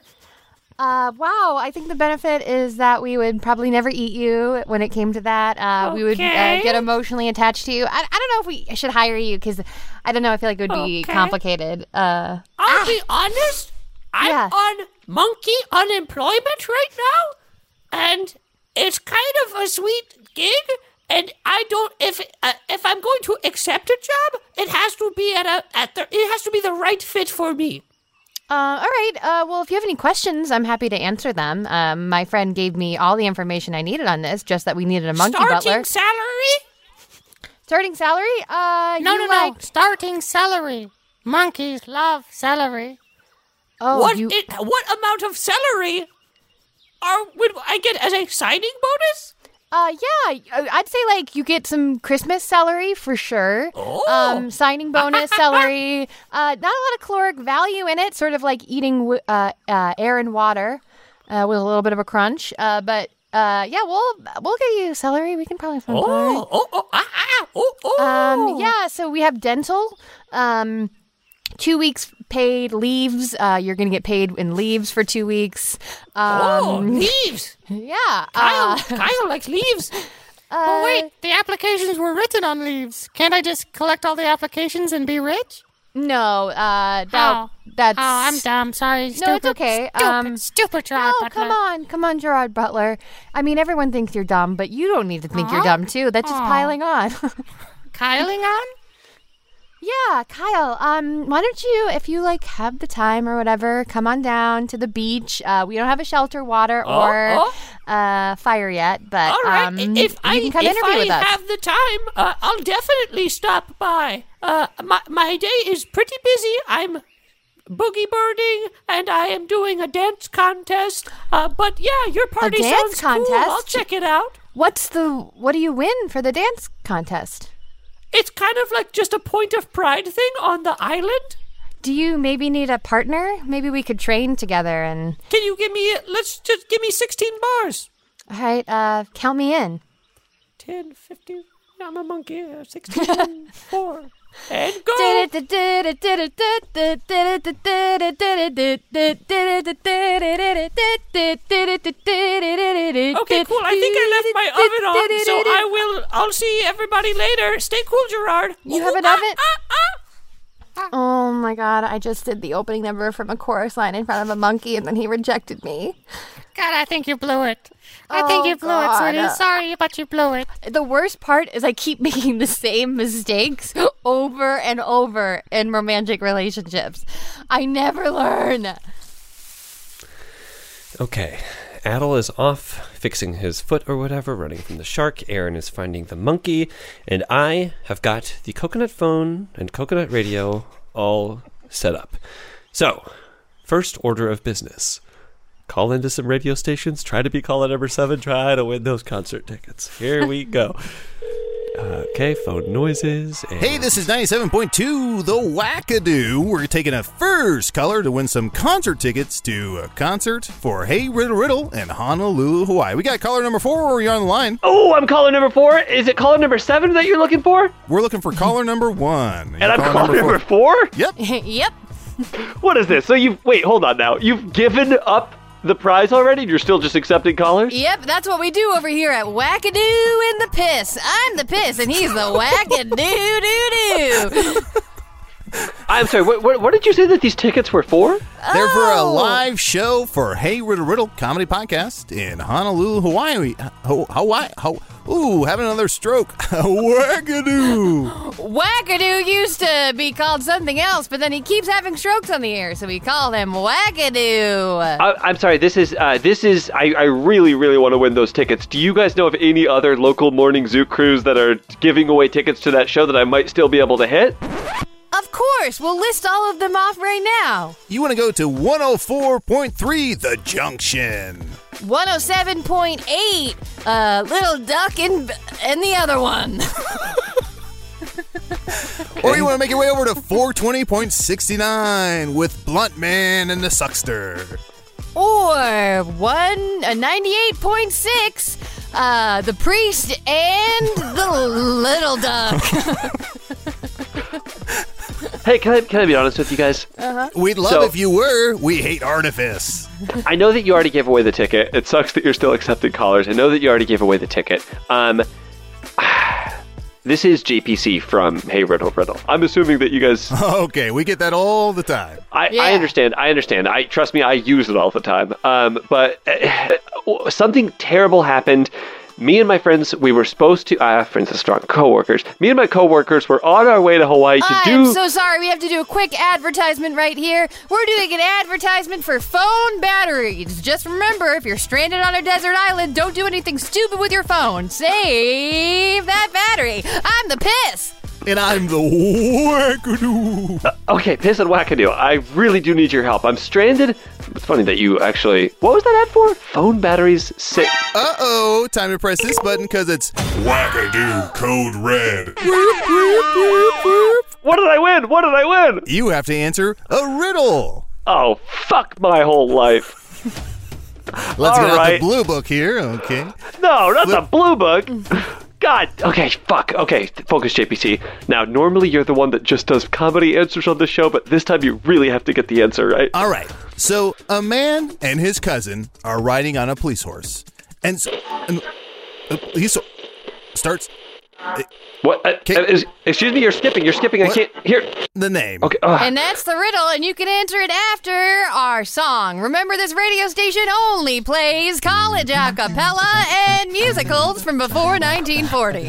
uh, wow, I think the benefit is that we would probably never eat you when it came to that. Uh, we would uh, Okay. get emotionally attached to you. I, I don't know if we should hire you because I don't know, I feel like it would be Okay. complicated. Uh, I'll be honest. I'm Yeah. on monkey unemployment right now, and it's kind of a sweet gig. And I don't if uh, if I'm going to accept a job, it has to be at a at the it has to be the right fit for me. Uh, all right. Uh, well, if you have any questions, I'm happy to answer them. Um, my friend gave me all the information I needed on this, just that we needed a monkey Starting butler. salary? Starting salary? Uh, No, you no, like, no. Starting celery. Monkeys love celery. Oh, what you, it, what amount of salary are would I get as a signing bonus? uh, yeah, uh, I'd say like you get some Christmas celery for sure. Oh. Um, signing bonus celery. Uh, not a lot of caloric value in it. Sort of like eating w- uh, uh, air and water, uh, with a little bit of a crunch. Uh, but uh, yeah, we'll we'll get you celery. We can probably find celery. Oh, oh, oh, ah, ah, oh, oh. Um, yeah, so we have dental. Um, two weeks paid leaves. Uh, you're gonna get paid in leaves for two weeks. Oh, Um, leaves. yeah. Kyle, Uh, Kyle likes leaves. Oh, wait. The applications were written on leaves. Can't I just collect all the applications and be rich? no. Uh, that, Oh. that's. Oh, I'm dumb. Sorry. Stupid, No, it's okay. Stupid, Um, stupid Gerard Oh, Butler. come on, come on, Gerard Butler. I mean, everyone thinks you're dumb, but you don't need to think you're Aw. dumb too. That's just Aw. piling on. Kyling on? Yeah, Kyle. Um, why don't you, if you like have the time or whatever, come on down to the beach. Uh, we don't have a shelter, water, Oh, or oh. uh, fire yet, but All right. um, if you I can come if interview I with us. have the time, uh, I'll definitely stop by. Uh, my my day is pretty busy. I'm boogie birding and I am doing a dance contest. Uh, but yeah, your party dance sounds cool. I'll contest? check it out. What's the? What do you win for the dance contest? It's kind of like just a point of pride thing on the island. Do you maybe need a partner? Maybe we could train together and. Can you give me? Let's just give me sixteen bars. All right, uh, count me in. ten, fifteen. I'm a monkey. Uh, sixteen, four. and go. Okay, cool. I think I left my oven on, so I will. I'll see everybody later. Stay cool, Gerard. You have an oven? Oh my god, I just did the opening number from a chorus line in front of a monkey and then he rejected me. God, I think you blew it. I think Oh, you blew God. it, sweetie. Sorry, but you blew it. The worst part is I keep making the same mistakes over and over in romantic relationships. I never learn. Okay. Adel is off fixing his foot or whatever, running from the shark. Aaron is finding the monkey. And I have got the coconut phone and coconut radio all set up. So, first order of business. Call into some radio stations. Try to be caller number seven. Try to win those concert tickets. Here we go. Okay, phone noises. And Hey, this is ninety-seven point two, The Wackadoo. We're taking a first caller to win some concert tickets to a concert for Hey Riddle Riddle in Honolulu, Hawaii. We got caller number four. You're on the line. Oh, I'm caller number four. Is it caller number seven that you're looking for? We're looking for caller number one. And I'm caller number four? Yep. Yep. What is this? So you've, wait, hold on now. You've given up the prize already? You're still just accepting callers? Yep, that's what we do over here at Wackadoo in the Piss. I'm the Piss, and he's the Wackadoo-doo-doo. I'm sorry, what, what, what did you say that these tickets were for? They're for a Oh. live show for Hey Riddle Riddle comedy podcast in Honolulu, Hawaii. Ho- Hawaii. Ho- Ooh, having another stroke. Wackadoo. Wackadoo used to be called something else, but then he keeps having strokes on the air, so we call him Wackadoo. I, I'm sorry, this is, uh, this is, I, I really, really want to win those tickets. Do you guys know of any other local morning zoo crews that are giving away tickets to that show that I might still be able to hit? Of course, we'll list all of them off right now. You want to go to one oh four point three The Junction. one oh seven point eight, uh, Little Duck and, and the other one. Or you want to make your way over to four twenty point six nine with Blunt Man and the Suckster. Or one, uh, ninety-eight point six, uh, The Priest and the Little Duck. Hey, can I, can I be honest with you guys? Uh-huh. We'd love So- if you were. We hate artifice. I know that you already gave away the ticket. It sucks that you're still accepting callers. I know that you already gave away the ticket. Um, this is J P C from Hey Riddle Riddle. I'm assuming that you guys... Okay, we get that all the time. I, Yeah. I understand. I understand. I trust me. I use it all the time. Um, but uh, something terrible happened. Me and my friends, we were supposed to. Uh, friends are strong. Coworkers. Me and my coworkers were on our way to Hawaii to I'm do. so sorry. We have to do a quick advertisement right here. We're doing an advertisement for phone batteries. Just remember, if you're stranded on a desert island, don't do anything stupid with your phone. Save that battery. I'm the Piss. And I'm the Wackadoo. Uh, okay, Piss and Wackadoo. I really do need your help. I'm stranded. It's funny that you actually. What was that ad for? Phone batteries. Sit. Uh-oh, time to press this button because it's Wackadoo, code red. What did I win? What did I win? you have to answer a riddle. Oh, fuck my whole life. Let's All get out right. the blue book here. Okay. No, not Flip- the blue book. God. Okay, fuck. Okay, focus, J P C. Now, normally you're the one that just does comedy answers on the show, but this time you really have to get the answer right. All right. So a man and his cousin are riding on a police horse, and, so, and uh, he so, starts uh, What? Uh, Okay. uh, is, excuse me, you're skipping. You're skipping. I What? can't hear. the name. Okay. ugh. And that's the riddle, and you can answer it after our song. Remember, this radio station only plays college a cappella and musicals from before nineteen forty.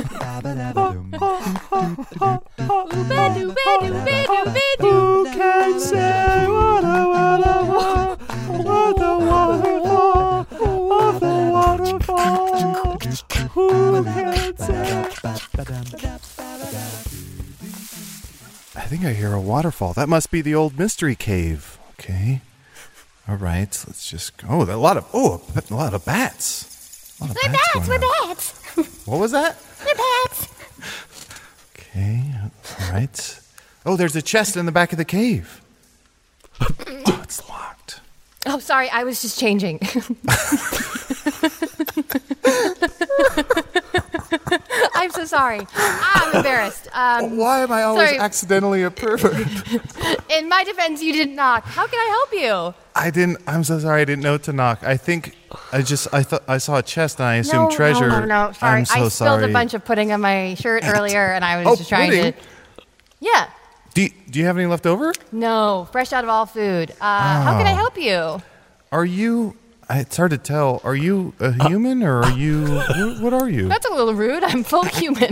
Who can say what a waterfall, what a waterfall, what a waterfall? Who can say? I think I hear a waterfall. That must be the old mystery cave. Okay. All right. Let's just go. Oh, a lot of oh, a lot of bats. A lot of We're bats bats, going we're on. bats. What was that? We're bats. Okay. All right. Oh, there's a chest in the back of the cave. Oh, it's locked. Oh, sorry, I was just changing. I'm so sorry. sorry. I'm embarrassed. Um, Why am I always sorry. accidentally a pervert? In my defense, you didn't knock. How can I help you? I didn't. I'm so sorry. I didn't know to knock. I think I just. I thought I saw a chest and I assumed no, treasure. No, no, no. Sorry. I'm so I spilled sorry. a bunch of pudding on my shirt earlier, and I was Oh, just trying pudding? to. Yeah. Do you, Do you have any left over? No, fresh out of all food. Uh, How can I help you? Are you? It's hard to tell. Are you a human or are you? What, what are you? That's a little rude. I'm full human.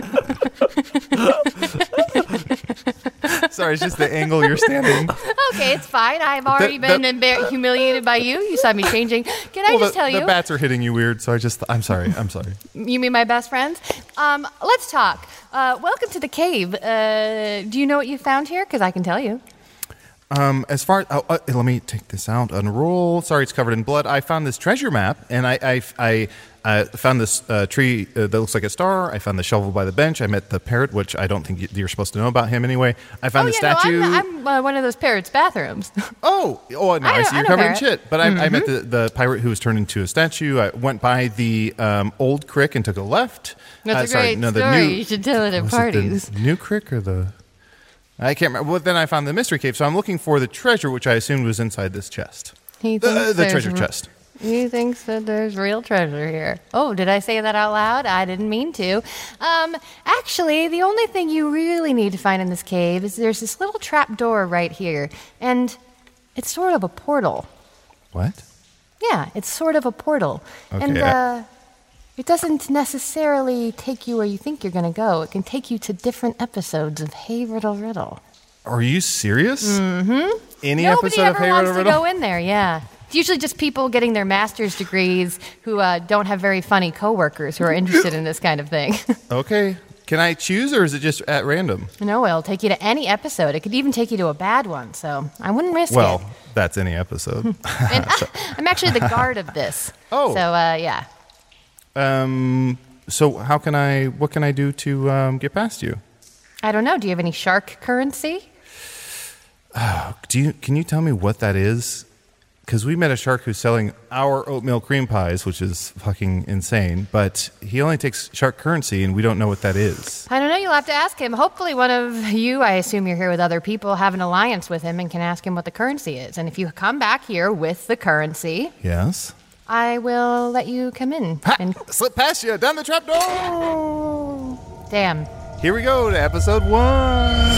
Sorry, it's just the angle you're standing. Okay, it's fine. I've already The- been the- embar- humiliated by you. You saw me changing. Can I Well, just the, tell the you? bats are hitting you weird, so I just. I'm sorry. I'm sorry. You mean my best friends? Um, let's talk. Uh, welcome to the cave. Uh, do you know what you found here? Because I can tell you. Um, as far oh, uh, let me take this out. Unroll. Sorry, it's covered in blood. I found this treasure map, and I I, I uh, found this uh, tree uh, that looks like a star. I found the shovel by the bench. I met the parrot, which I don't think you're supposed to know about him anyway. I found oh, the yeah, statue. No, I'm, I'm uh, one of those parrots' bathrooms. Oh, oh, no, I I, know- see I you're know covered in Parrot. shit. But I, I met Mhm. the, the pirate who was turned into a statue. I went by the um, old crick and took a left. That's Uh, a sorry, great no, the story. new- You should tell it at was parties. the new crick or the? I can't remember. Well, then I found the mystery cave. So I'm looking for the treasure, which I assumed was inside this chest. He The, thinks the there's treasure r- chest. He thinks that there's real treasure here. Oh, did I say that out loud? I didn't mean to. Um, actually, the only thing you really need to find in this cave is there's this little trap door right here, and it's sort of a portal. What? Yeah, it's sort of a portal. Okay, and I- uh, it doesn't necessarily take you where you think you're going to go. It can take you to different episodes of Hey Riddle Riddle. Are you serious? Mm-hmm. Any Nobody episode ever of Hey wants Riddle to Riddle? go in there, yeah. It's usually just people getting their master's degrees who uh, don't have very funny coworkers who are interested in this kind of thing. Okay. Can I choose, or is it just at random? No, it'll take you to any episode. It could even take you to a bad one, so I wouldn't risk Well, it. that's any episode. And uh, I'm actually the guard of this. Oh. So, uh, yeah. um. So how can I? What can I do to um, get past you? I don't know. Do you have any shark currency? Do you? Can you tell me what that is? Because we met a shark who's selling our oatmeal cream pies, which is fucking insane. But he only takes shark currency, and we don't know what that is. I don't know. You'll have to ask him. Hopefully, one of you, I assume you're here with other people, have an alliance with him and can ask him what the currency is. And if you come back here with the currency, Yes. I will let you come in. And slip past you down the trap door. Damn. Here we go to episode one.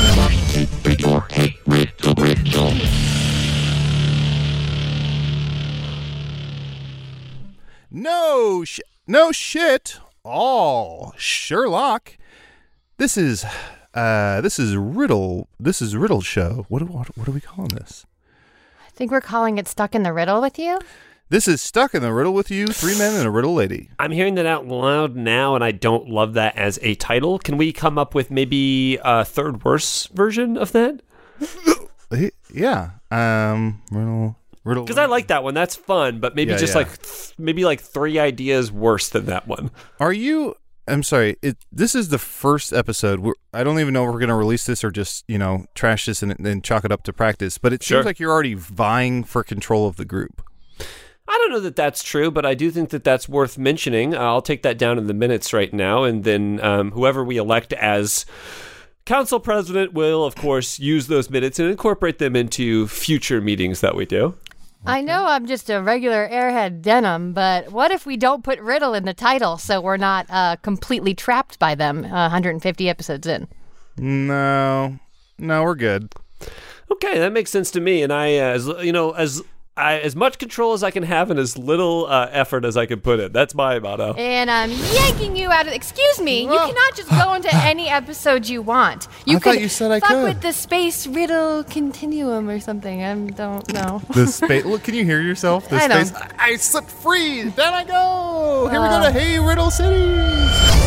No sh- no shit. All Sherlock. This is uh this is riddle. This is riddle show. What what what are we calling this? I think we're calling it Stuck in the Riddle with You. This is Stuck in the Riddle with You, three men and a riddle lady. I'm hearing that out loud now, and I don't love that as a title. Can we come up with maybe a third worse version of that? Yeah. Um riddle riddle Because I like that one. That's fun, but maybe Yeah, just yeah. like th- maybe like three ideas worse than that one. Are you? I'm sorry. It, this is the first episode. We're, I don't even know if we're going to release this or just you know trash this and then chalk it up to practice. But it Sure. seems like you're already vying for control of the group. I don't know that that's true, but I do think that that's worth mentioning. I'll take that down in the minutes right now, and then um, whoever we elect as council president will, of course, use those minutes and incorporate them into future meetings that we do. I know I'm just a regular airhead denim, but what if we don't put riddle in the title so we're not uh, completely trapped by them uh, one hundred fifty episodes in? No, no, we're good. Okay, that makes sense to me. And I, uh, as you know, as I, as much control as I can have and as little uh, effort as I can put in. That's my motto. And I'm yanking you out of. Excuse me. You cannot just go into any episode you want. You I could thought you said I fuck could. with the space riddle continuum or something. I don't know. The space. Look, can you hear yourself? The I don't. space. I, I slipped free. Down I go. Here we Uh. go to Hey Riddle City.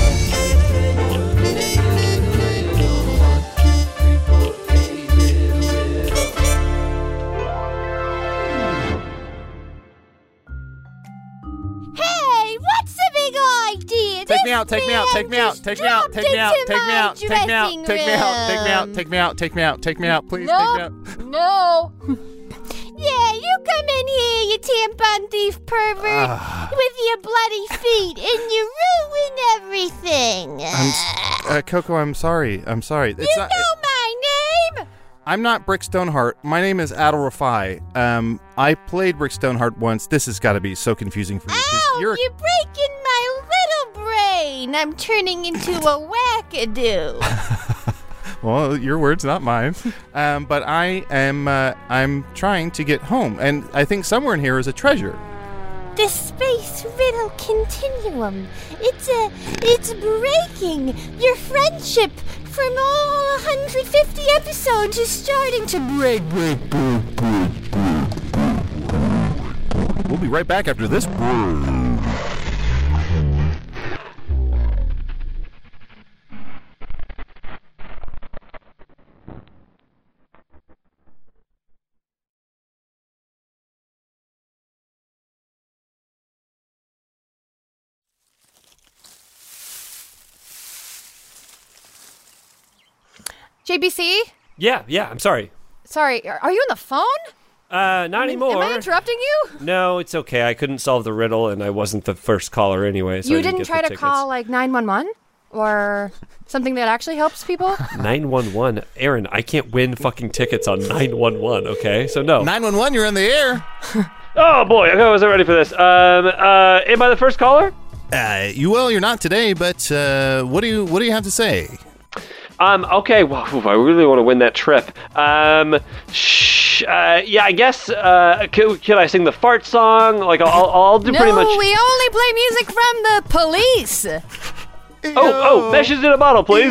Hey, what's the big idea? Take me out, take me out, take me out, take me out, take me out, take me out, take me out, take me out, take me out, take me out, take me out, take me out, please take me out. No. Yeah, you come in here, you tampon thief pervert, Ah. with your bloody feet, and you ruin everything. I'm uh, Coco, I'm sorry. I'm sorry. It's You not, know my name! I'm not Brick Stoneheart. My name is Adel Rafai. Um, I played Brick Stoneheart once. This has got to be so confusing for you. 'cause Ow, You're, you're breaking my little brain. I'm turning into a wackadoo. well, your words, not mine. Um, but I am. Uh, I'm trying to get home, and I think somewhere in here is a treasure. The space riddle continuum. It's a, it's breaking. Your friendship from all one hundred fifty episodes is starting to break. We'll be right back after this. J B C? Yeah, yeah, I'm sorry. Sorry, are are you on the phone? Uh, not anymore. Am I interrupting you? No, it's okay. I couldn't solve the riddle, and I wasn't the first caller anyway, so you I didn't, didn't get try the to tickets. call like nine one one or something that actually helps people? nine one one. Aaron, I can't win fucking tickets on nine one one, okay? So no. nine one one, you're in the air. Oh boy, I wasn't ready for this. Um, uh, am I the first caller? Uh, you well, you're not today, but uh, what do you what do you have to say? Um, okay, well, oof, I really want to win that trip. Um, shh, uh, yeah, I guess, uh, can, can I sing the fart song? Like, I'll, I'll do no, pretty much... we only play music from the police. Oh, oh, meshes in a bottle, please.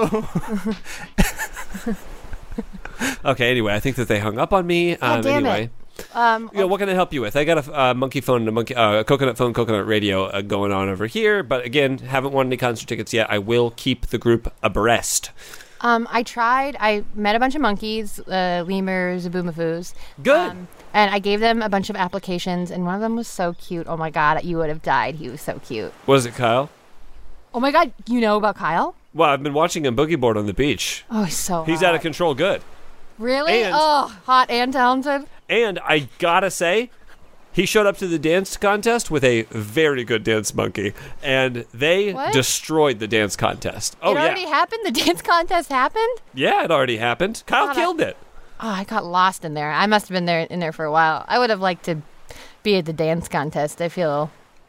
Okay, anyway, I think that they hung up on me. God um, damn anyway. it. Um, Yeah, what can I help you with? I got a uh, monkey phone and a monkey, uh, a coconut phone, coconut radio uh, going on over here. But again, haven't won any concert tickets yet. I will keep the group abreast. Um, I tried. I met a bunch of monkeys, uh, lemurs, boomafoos. Good. Um, and I gave them a bunch of applications, and one of them was so cute. Oh my god, you would have died. He was so cute. Was it Kyle? Oh my god, you know about Kyle? Well, I've been watching him boogie board on the beach. Oh, he's so He's hot. out of control. Good. Really? And- oh, hot and talented. And I gotta say, he showed up to the dance contest with a very good dance monkey, and they What? destroyed the dance contest. Oh it already yeah, happened? The dance contest happened? yeah, it already happened. Kyle God, I- killed it. Oh, I got lost in there. I must have been there in there for a while. I would have liked to be at the dance contest. I feel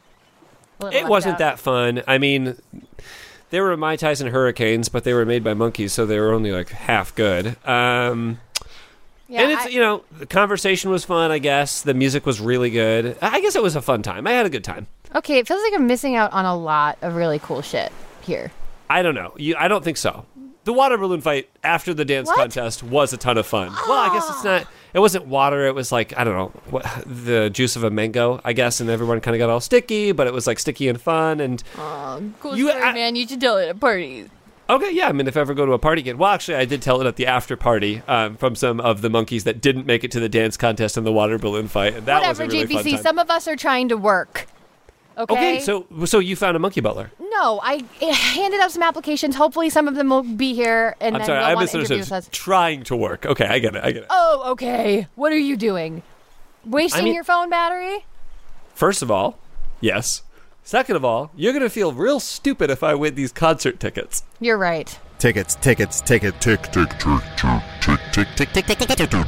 a little It left wasn't out. that fun. I mean, they were Mai Tyson Hurricanes, but they were made by monkeys, so they were only like half good. Um, Yeah, and it's I- you know, the conversation was fun. I guess the music was really good. I guess it was a fun time. I had a good time. Okay, it feels like I'm missing out on a lot of really cool shit here. I don't know. You, I don't think so. The water balloon fight after the dance What? contest was a ton of fun. Well, I guess it's not. It wasn't water. It was like I don't know what the juice of a mango, I guess, and everyone kind of got all sticky, but it was like sticky and fun. And Oh, cool You- story, I- man. You should tell it at parties. okay, yeah. I mean, if I ever go to a party again, well, actually, I did tell it at the after party um, from some of the monkeys that didn't make it to the dance contest and the water balloon fight, and that Whatever, was a really J P C. fun time. Some of us are trying to work. Okay. Okay, so so you found a monkey butler. No, I handed out some applications. Hopefully, some of them will be here, and I'm then sorry, they'll I want to interview with misunderstood. us. Trying to work. Okay, I get it. I get it. Oh, okay. What are you doing? Wasting mean- your phone battery? First of all, yes. Second of all, you're gonna feel real stupid if I win these concert tickets. You're right. Tickets, tickets, ticket, tick, tick, tick, tick, tick, tick, tick, tick, tick, tick, tick, tick.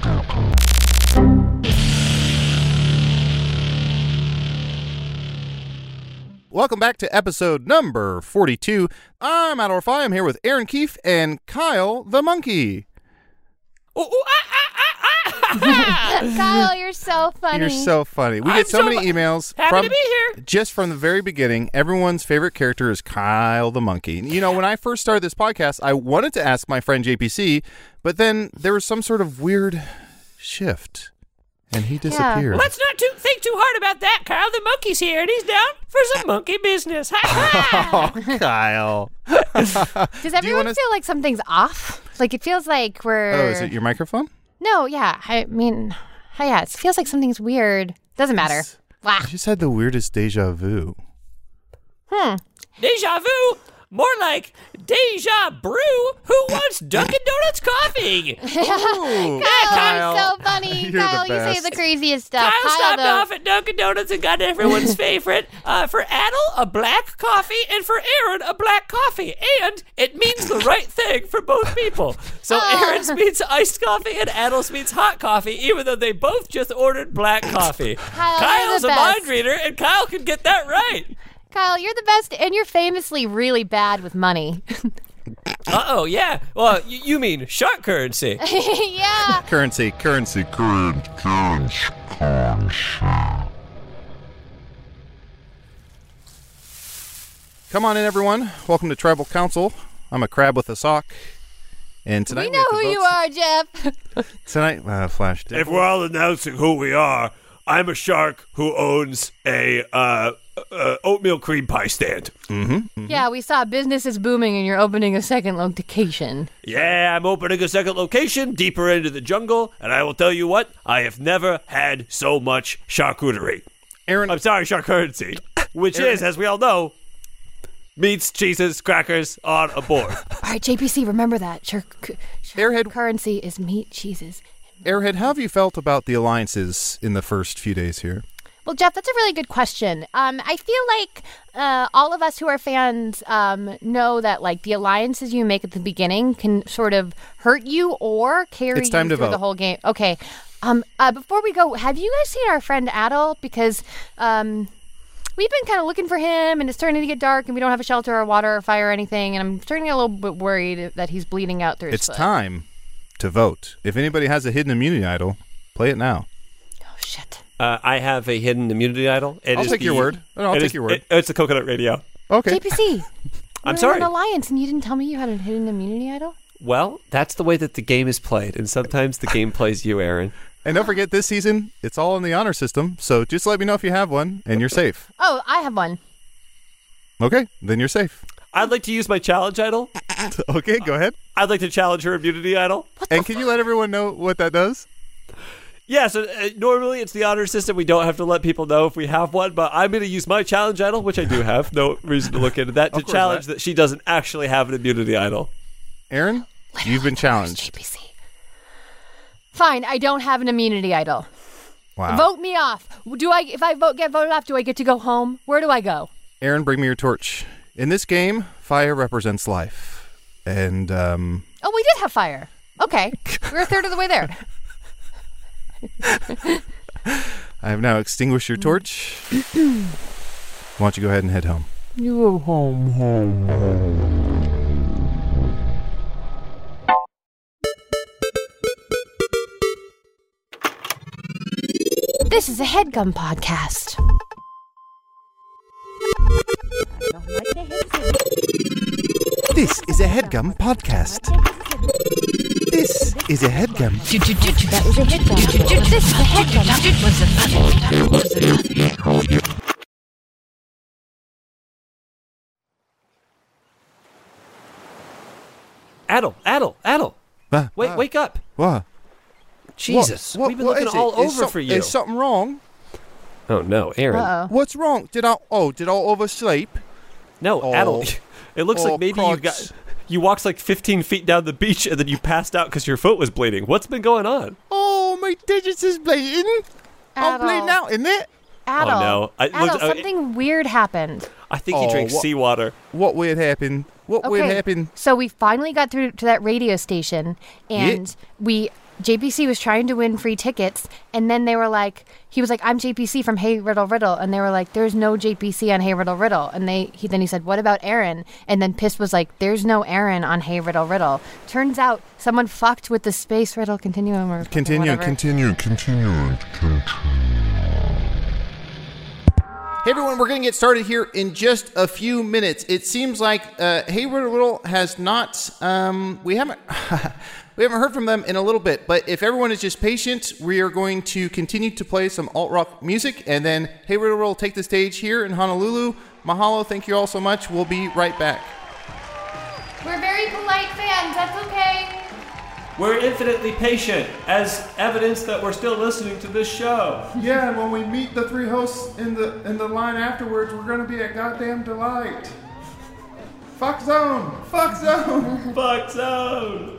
Welcome back to episode number forty-two. I'm Adel Rafai. I'm here with Aaron Keefe and Kyle the Monkey. Kyle, you're so funny. You're so funny. We I'm get so, so many mu- emails Happy from to be here. just from the very beginning. Everyone's favorite character is Kyle the Monkey. You know, when I first started this podcast, I wanted to ask my friend J P C, but then there was some sort of weird shift, and he disappeared. Let's not too, think too hard about that, Kyle. The monkey's here, and he's down for some monkey business. Ha ha! Oh, Kyle. Does everyone wanna- feel like something's off? Like it feels like we're. Oh, is it your microphone? No, yeah. I mean, yeah. It feels like something's weird. Doesn't matter. Wow. I just had the weirdest deja vu. Hmm. Deja vu? More like Deja Brew, who wants Dunkin' Donuts coffee? Ooh, Kyle, you're so funny. You're the Kyle, you say best. the craziest stuff. Kyle stopped though- off at Dunkin' Donuts and got everyone's favorite. Uh, for Adel, a black coffee, and for Aaron, a black coffee. And it means the right thing for both people. So Oh. Aaron's means iced coffee and Adel's means hot coffee, even though they both just ordered black coffee. Kyle, Kyle's you're a the best. mind reader, and Kyle can get that right. Kyle, you're the best, and you're famously really bad with money. Uh-oh, yeah. Well, y- you mean shark currency. Yeah. Currency, currency, currency, currency, currency. Come on in, everyone. Welcome to Tribal Council. I'm a crab with a sock. And tonight We we know have who to you vote- are, Jeff. Tonight, uh, Flash. If we're all announcing who we are, I'm a shark who owns a uh, uh, oatmeal cream pie stand. Mm-hmm. Yeah, we saw business is booming, and you're opening a second location. Yeah, I'm opening a second location deeper into the jungle, and I will tell you what, I have never had so much charcuterie. Aaron, I'm sorry, charcuterie, which Aaron- is, as we all know, meats, cheeses, crackers on a board. All right, J P C, remember that. Sure, Airhead- currency is meat, cheeses. Airhead, how have you felt about the alliances in the first few days here? Well, Jeff, that's a really good question. Um, I feel like uh, all of us who are fans um, know that like the alliances you make at the beginning can sort of hurt you or carry It's time you to through vote. the whole game. Okay. Um, uh, before we go, have you guys seen our friend Adel? Because um, we've been kind of looking for him, and it's starting to get dark, and we don't have a shelter or water or fire or anything, and I'm starting to get a little bit worried that he's bleeding out through his It's foot. time to vote. If anybody has a hidden immunity idol, play it now. Oh, shit. Uh, I have a hidden immunity idol. It I'll is take your the- word. No, I'll it take is- your word. it- it's the coconut radio. Okay. J P C, I'm we're sorry. in an alliance, and you didn't tell me you had a hidden immunity idol? Well, that's the way that the game is played, and sometimes the game plays you, Aaron. And don't forget, this season, it's all in the honor system, so just let me know if you have one, and you're safe. Oh, I have one. Okay, then you're safe. I'd like to use my challenge idol. Okay, go ahead. I'd like to challenge her immunity idol. And can you let everyone know what that does? Yeah, so uh, normally it's the honor system. We don't have to let people know if we have one, but I'm going to use my challenge idol, which I do have. No reason to look into that, to Of course challenge not. that she doesn't actually have an immunity idol. Aaron, you've been challenged. J P C. Fine, I don't have an immunity idol. Wow. Vote me off. Do I? If I vote, get voted off, do I get to go home? Where do I go? Aaron, bring me your torch. In this game, fire represents life. And, um... Oh, we did have fire. Okay, we're a third of the way there. I have now extinguished your torch. Why don't you go ahead and head home? You go home, home, home. This is a HeadGum podcast. This is a HeadGum podcast. This is a HeadGum. That is a HeadGum. This is a HeadGum. Adel, Adel, Adel. Uh, Wait, uh, wake up. What? Jesus. What- We've been what looking is it? all Is over some- for you. Is something wrong? Oh, no, Aaron. Uh-oh. What's wrong? Did I... Oh, did I oversleep? No, Oh. Adel. It looks Oh, like maybe you crux. got... You walked like fifteen feet down the beach and then you passed out because your foot was bleeding. What's been going on? Oh, my digits is bleeding. I'm Adel. bleeding out, isn't it? Adel, Oh, no. I- Adel, look, uh, something weird happened. I think you Oh, drank what- seawater. What would happen? What would Okay, happen? so we finally got through to that radio station, and we J P C was trying to win free tickets, and then they were like, he was like, "I'm J P C from Hey Riddle Riddle," and they were like, "There's no J P C on Hey Riddle Riddle," and they he then he said, "What about Aaron?" And then Piss was like, "There's no Aaron on Hey Riddle Riddle." Turns out someone fucked with the space riddle continuum or fucking Continue, whatever. continue, continue, continue. Hey everyone, we're going to get started here in just a few minutes. It seems like uh, Hey Riddle Riddle has not, um, we haven't, we haven't heard from them in a little bit. But if everyone is just patient, we are going to continue to play some alt rock music, and then Hey Riddle Riddle will take the stage here in Honolulu. Mahalo, thank you all so much. We'll be right back. We're very polite fans. That's okay. We're infinitely patient, as evidence that we're still listening to this show. Yeah, and when we meet the three hosts in the in the line afterwards, we're going to be a goddamn delight. Fuck zone! Fuck zone! Fuck zone!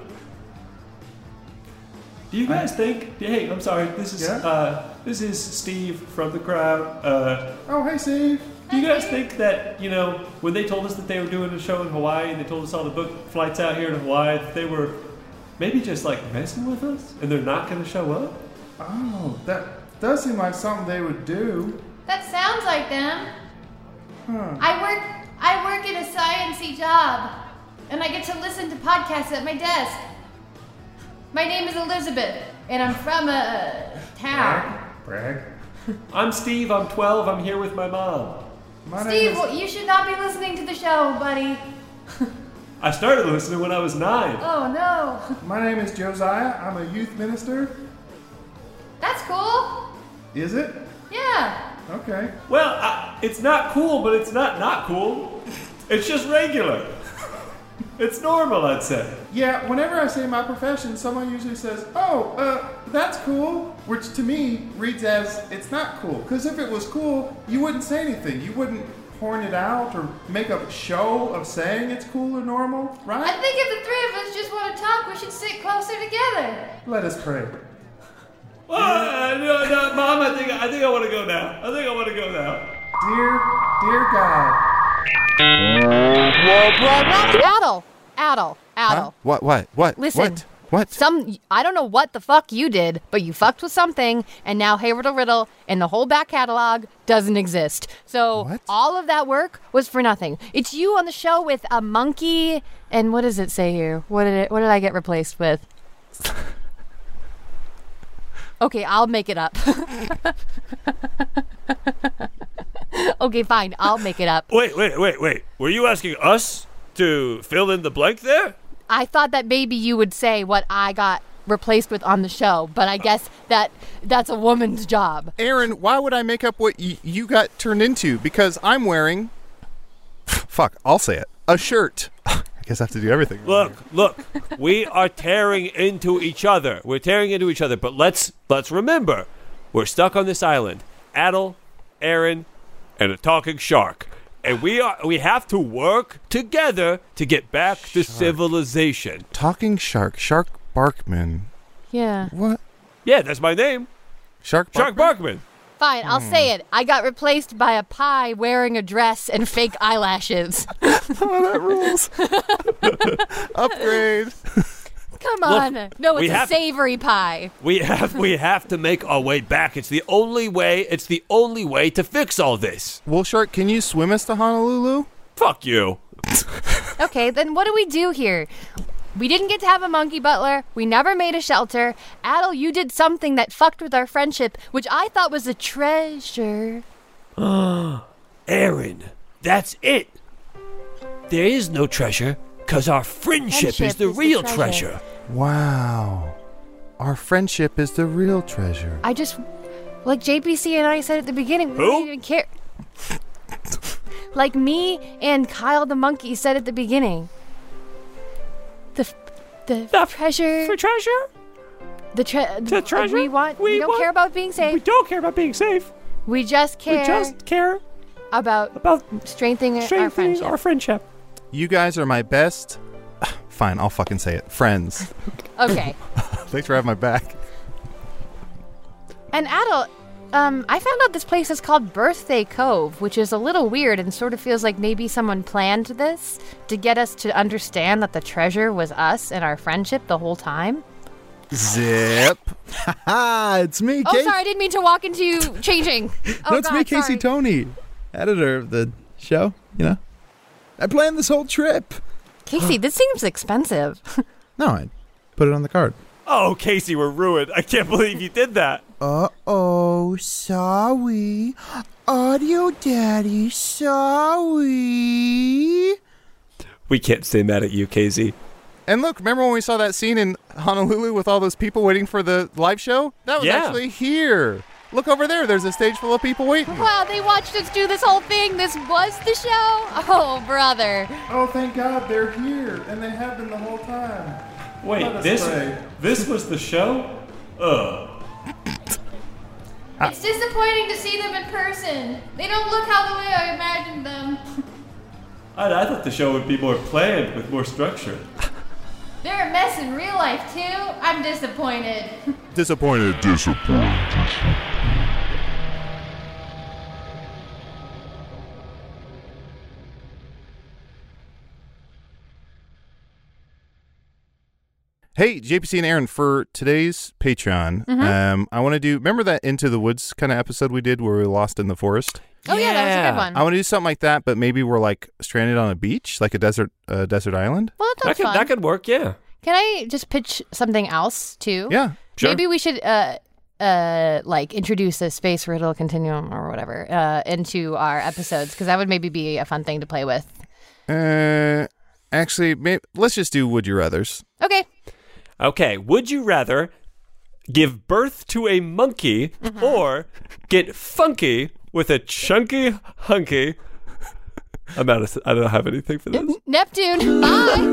Do you guys think? Hey, I'm sorry. This is Yeah? uh, this is Steve from the crowd. Uh, Oh, hey, Steve. do you guys think that you know when they told us that they were doing a show in Hawaii, and they told us all the book flights out here to Hawaii, that they were maybe just like messing with us, and they're not going to show up? Oh, that does seem like something they would do. That sounds like them. Huh. I work I work at a science-y job, and I get to listen to podcasts at my desk. My name is Elizabeth, and I'm from a town. Brag. I'm Steve. I'm twelve. I'm here with my mom. My name Steve, is- well, you should not be listening to the show, buddy. I started listening when I was nine. Oh no. My name is Josiah. I'm a youth minister. That's cool. Is it? Yeah. Okay. Well, I, it's not cool, but it's not not cool. It's just regular. It's normal, I'd say. Yeah, whenever I say my profession, someone usually says, oh, uh, that's cool, which to me reads as, it's not cool. Because if it was cool, you wouldn't say anything. You wouldn't horn it out or make a show of saying it's cool or normal, I right? think if the three of us just want to talk, we should sit closer together. Let us pray. Well, uh, no, no, Mom, I think I think I want to go now. I think I want to go now. Dear, dear God. Adel, Adel, Adel. Huh? What? What? What? Listen. What? What? Some, I don't know what the fuck you did, but you fucked with something, and now Hey Riddle Riddle and the whole back catalog doesn't exist. So What? all of that work was for nothing. It's you on the show with a monkey, and what does it say here? What did it? What did I get replaced with? Okay, I'll make it up. Okay, fine, I'll make it up. Wait, wait, wait, wait. Were you asking us to fill in the blank there? I thought that maybe you would say what I got replaced with on the show, but I guess that that's a woman's job. Aaron, why would I make up what y- you got turned into? Because I'm wearing. Fuck, I'll say it. A shirt. I guess I have to do everything. Look, look. We are tearing into each other. We're tearing into each other, but let's let's remember, we're stuck on this island. Adel, Aaron, and a talking shark. And we are we have to work together to get back to civilization. Talking shark. Shark Barkman. Yeah. What? Yeah, that's my name. Shark Shark Barkman. Fine, I'll say it. I got replaced by a pie wearing a dress and fake eyelashes. Oh, that rules. Upgrade. Come on. Look, no, we it's a have- savory pie. We have we have to make our way back. It's the only way. It's the only way to fix all this. Well, Shark, can you swim us to Honolulu? Fuck you. Okay, then what do we do here? We didn't get to have a monkey butler. We never made a shelter. Adel, you did something that fucked with our friendship, which I thought was a treasure. Aaron, that's it. There is no treasure, because our friendship, Friendship is the is the real treasure. treasure. Wow. Our friendship is the real treasure. I just, like J P C and I said at the beginning, we Who? don't even care. Like me and Kyle the monkey said at the beginning. The, f- the, The treasure. For treasure? The, tre- The treasure? We want. We, We don't want- care about being safe. We don't care about being safe. We just care We just care about about strengthening, our strengthening friendship. our friendship. You guys are my best. Fine, I'll fucking say it. Friends. Okay. Thanks for having my back. And Adel, um, I found out this place is called Birthday Cove, which is a little weird and sort of feels like maybe someone planned this to get us to understand that the treasure was us and our friendship the whole time. Zip. Haha, it's me, Oh, Casey. sorry, I didn't mean to walk into you changing. Oh, no, it's God, me, Casey sorry. Tony, editor of the show, you know. I planned this whole trip. Casey, this seems expensive. No, I put it on the card. Oh, Casey, we're ruined. I can't believe you did that. Uh-oh, sorry. Audio Daddy, sorry. We can't stay mad at you, Casey. And look, remember when we saw that scene in Honolulu with all those people waiting for the live show? That was Yeah. actually here. Look over there. There's a stage full of people waiting. Wow, they watched us do this whole thing. This was the show? Oh, brother. Oh, thank God they're here, and they have been the whole time. Wait, Let us this pray. this was the show? Ugh. It's disappointing to see them in person. They don't look how the way I imagined them. I, I thought the show would be more planned with more structure. They're a mess in real life, too. I'm disappointed. Disappointed. Disappointed. Hey, J P C and Aaron, for today's Patreon, Mhm. um, I want to do, remember that Into the Woods kind of episode we did where we were lost in the forest? Oh, yeah, that was a good one. I want to do something like that, but maybe we're like stranded on a beach, like a desert uh, desert island. Well, that sounds That could, fun. that could work, yeah. Can I just pitch something else, too? Yeah, sure. Maybe we should, uh, uh, like, introduce a space riddle continuum or whatever uh, into our episodes, because that would maybe be a fun thing to play with. Uh, actually, maybe, let's just do Would You Rathers. Okay. Okay, would you rather give birth to a monkey Mm-hmm. or get funky with a chunky hunky? I'm out of, I don't have anything for this. Neptune, bye!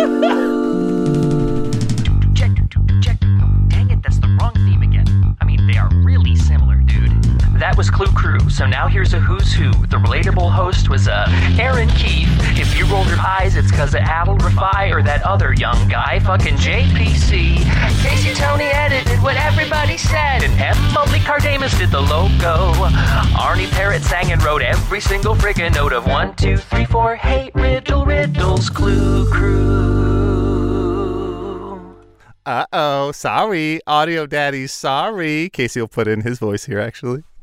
Dang it, that's the wrong theme again. I mean, they are really similar, dude. That was Clue Crew, so now here's a who's who. The relatable host was, uh, Aaron Keefe. If you rolled your eyes, it's cause of Adel Rafai or that other young guy, fucking J P C. Casey Tony edited what everybody said, and Emily Cardamus did the logo. Arnie Parrott sang and wrote every single friggin' note of one, two, three, four, hate riddle riddles, Clue Crew. Uh-oh, sorry. Audio Daddy, sorry. Casey will put in his voice here, actually.